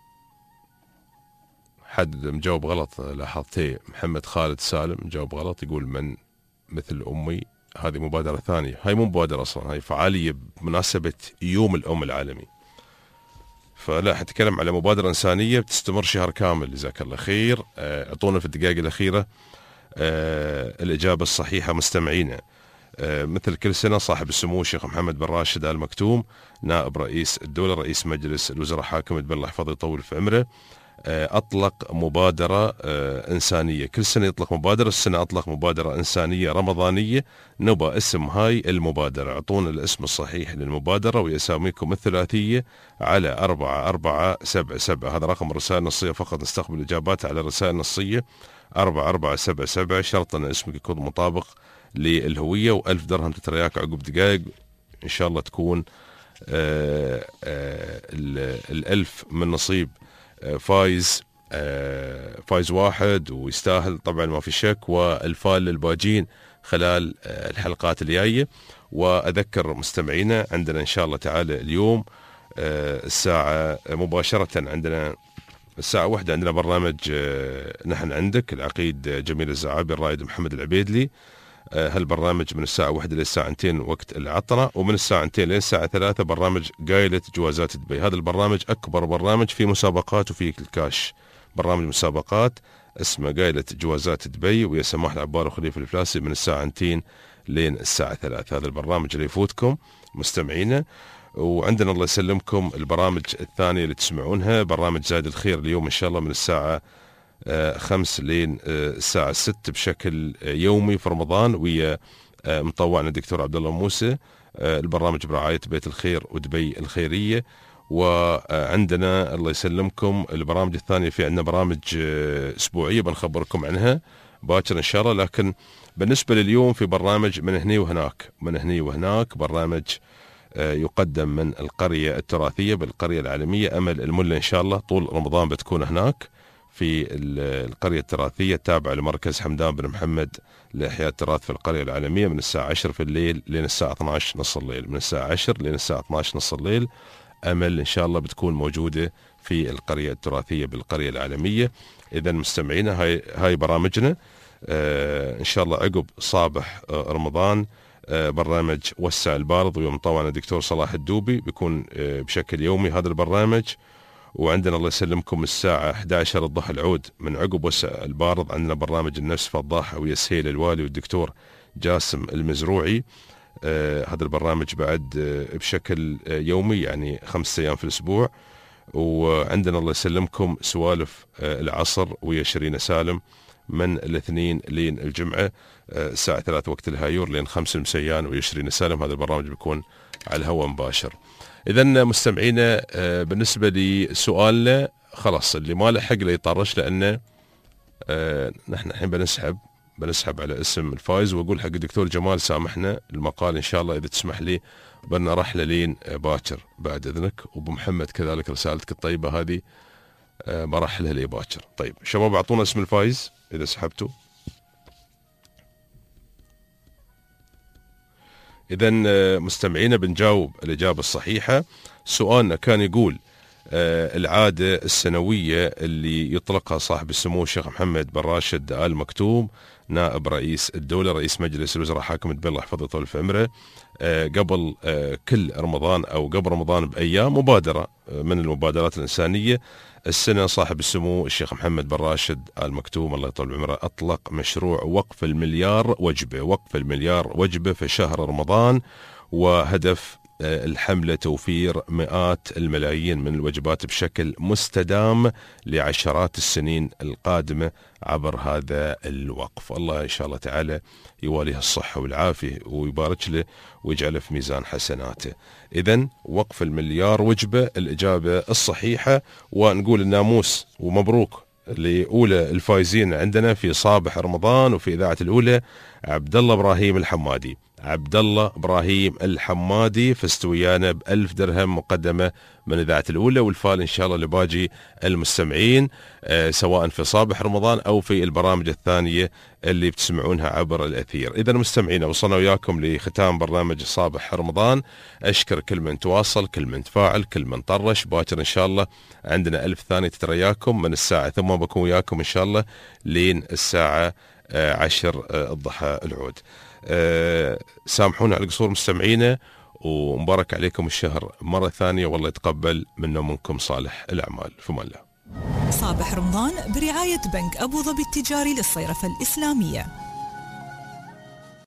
حد مجاوب غلط، لاحظتي محمد خالد سالم مجاوب غلط، يقول من مثل أمي. هذه مبادرة ثانية، هاي مو مبادرة أصلا، هاي فعالية بمناسبة يوم الأم العالمي. فلا حتكلم على مبادرة إنسانية بتستمر شهر كامل. جزاك الله خير. أعطونا في الدقائق الأخيرة الإجابة الصحيحة مستمعينا. مثل كل سنة صاحب السمو الشيخ محمد بن راشد آل مكتوم نائب رئيس الدولة رئيس مجلس الوزراء حاكم بن الله يحفظه يطول في عمره أطلق مبادرة إنسانية. كل سنة يطلق مبادرة، السنة أطلق مبادرة إنسانية رمضانية. نبى اسم هاي المبادرة، أعطونا الاسم الصحيح للمبادرة ويساميكم الثلاثية على أربعة أربعة سبعة سبعة. هذا رقم الرسائل النصية فقط، نستقبل إجابات على الرسائل النصية أربعة أربعة سبعة سبعة. شرط أن اسمك يكون مطابق للهوية، وألف درهم تترياك عقب دقائق إن شاء الله تكون آآ آآ الألف من نصيب فايز فايز واحد ويستاهل طبعا ما في شك، والفال للباجين خلال الحلقات الجاية. وأذكر مستمعينا عندنا إن شاء الله تعالى اليوم الساعة مباشرة عندنا الساعة واحدة عندنا برنامج نحن عندك العقيد جميل الزعابي الرائد محمد العبيدلي. هالبرنامج من الساعة واحدة للساعتين وقت العطرة، ومن الساعتين للساعة ثلاثة برنامج قايلة جوازات دبي. هذا البرنامج أكبر برنامج في مسابقات وفي الكاش، برنامج مسابقات اسمه قايلة جوازات دبي، ويا سماح العبار وخليفة الفلاسي من الساعتين لين الساعة ثلاثة. هذا البرنامج اللي يفوتكم مستمعينا. وعندنا الله يسلمكم البرامج الثانية اللي تسمعونها، برنامج زاد الخير اليوم إن شاء الله من الساعة خمس لين الساعة ست بشكل يومي في رمضان، ويا مطوعنا الدكتور عبد الله موسى. البرنامج برعاية بيت الخير ودبي الخيرية. وعندنا الله يسلمكم البرامج الثانية، في عندنا برامج أسبوعية بنخبركم عنها باكر إن شاء الله. لكن بالنسبة لليوم في برنامج من هني وهناك، من هني وهناك برنامج يقدم من القرية التراثية بالقرية العالمية أمل الملة. إن شاء الله طول رمضان بتكون هناك في القرية التراثية التابعة لمركز حمدان بن محمد لإحياء التراث في القرية العالمية من الساعة عشرة في الليل لين الساعة اثني عشر نص الليل. من الساعة عشرة لين الساعة اثني عشر نص الليل أمل إن شاء الله بتكون موجودة في القرية التراثية بالقرية العالمية. إذا مستمعينا هاي هاي برامجنا آه إن شاء الله. عقب صابح آه رمضان آه برنامج وسع البارض، ويوم طبعا الدكتور صلاح الدوبي بيكون آه بشكل يومي هذا البرنامج. وعندنا الله يسلمكم الساعة إحدى عشر الضحى العود من عقب وسع البارض عندنا برنامج النفس فضاحة ويا سهيل الوالي والدكتور جاسم المزروعي. آه هذا البرنامج بعد آه بشكل آه يومي، يعني خمسة أيام في الأسبوع. وعندنا الله يسلمكم سوالف آه العصر ويا شيرين سالم من الاثنين لين الجمعة آه الساعة ثلاثة وقت الهايور لين خمس المسيان ويا شيرين سالم. هذا البرنامج بيكون على الهواء مباشر. إذن مستمعينا آه بالنسبة لسؤالنا خلاص اللي ما لحق له يطرش، لأنه آه نحن الحين بنسحب بنسحب على اسم الفائز. وأقول حق الدكتور جمال سامحنا المقال إن شاء الله إذا تسمح لي بدنا رحلة لين باكر بعد إذنك، وأبو محمد كذلك رسالتك الطيبة هذه آه برحلها لي باكر. طيب شباب أعطونا اسم الفائز إذا سحبتوا. إذن آه مستمعينا بنجاوب الإجابة الصحيحة. سؤالنا كان يقول آه العادة السنوية اللي يطلقها صاحب السمو الشيخ محمد بن راشد آل مكتوم نائب رئيس الدولة رئيس مجلس الوزراء حاكم دبي الله يحفظه طول في عمره آه قبل آه كل رمضان أو قبل رمضان بأيام مبادرة آه من المبادرات الإنسانية. السنة صاحب السمو الشيخ محمد بن راشد آل مكتوم الله يطول عمره أطلق مشروع وقف المليار وجبة وقف المليار وجبة في شهر رمضان، وهدف الحملة توفير مئات الملايين من الوجبات بشكل مستدام لعشرات السنين القادمة عبر هذا الوقف. الله إن شاء الله تعالى يواليه الصحة والعافية ويبارك له ويجعله في ميزان حسناته. إذن وقف المليار وجبة الإجابة الصحيحة. ونقول الناموس ومبروك لأولى الفائزين عندنا في صابح رمضان وفي إذاعة الأولى عبد الله إبراهيم الحمادي. عبد الله إبراهيم الحمادي فزت ويانا بألف درهم مقدمة من إذاعة الأولى، والفال إن شاء الله لباقي المستمعين آه سواء في صابح رمضان أو في البرامج الثانية اللي بتسمعونها عبر الأثير. إذا مستمعين وصلنا وياكم لختام برنامج صابح رمضان. أشكر كل من تواصل، كل من تفاعل، كل من طرش. باكر إن شاء الله عندنا ألف ثاني تترياكم من الساعة ثم بكون وياكم إن شاء الله لين الساعة آه عشر آه الضحى العود. أه سامحونا على القصور مستمعينا، ومبارك عليكم الشهر مرة ثانية، والله يتقبل منا ومنكم صالح الأعمال. في الله. صابح رمضان برعاية بنك أبو ظبي التجاري للصيرفة الإسلامية.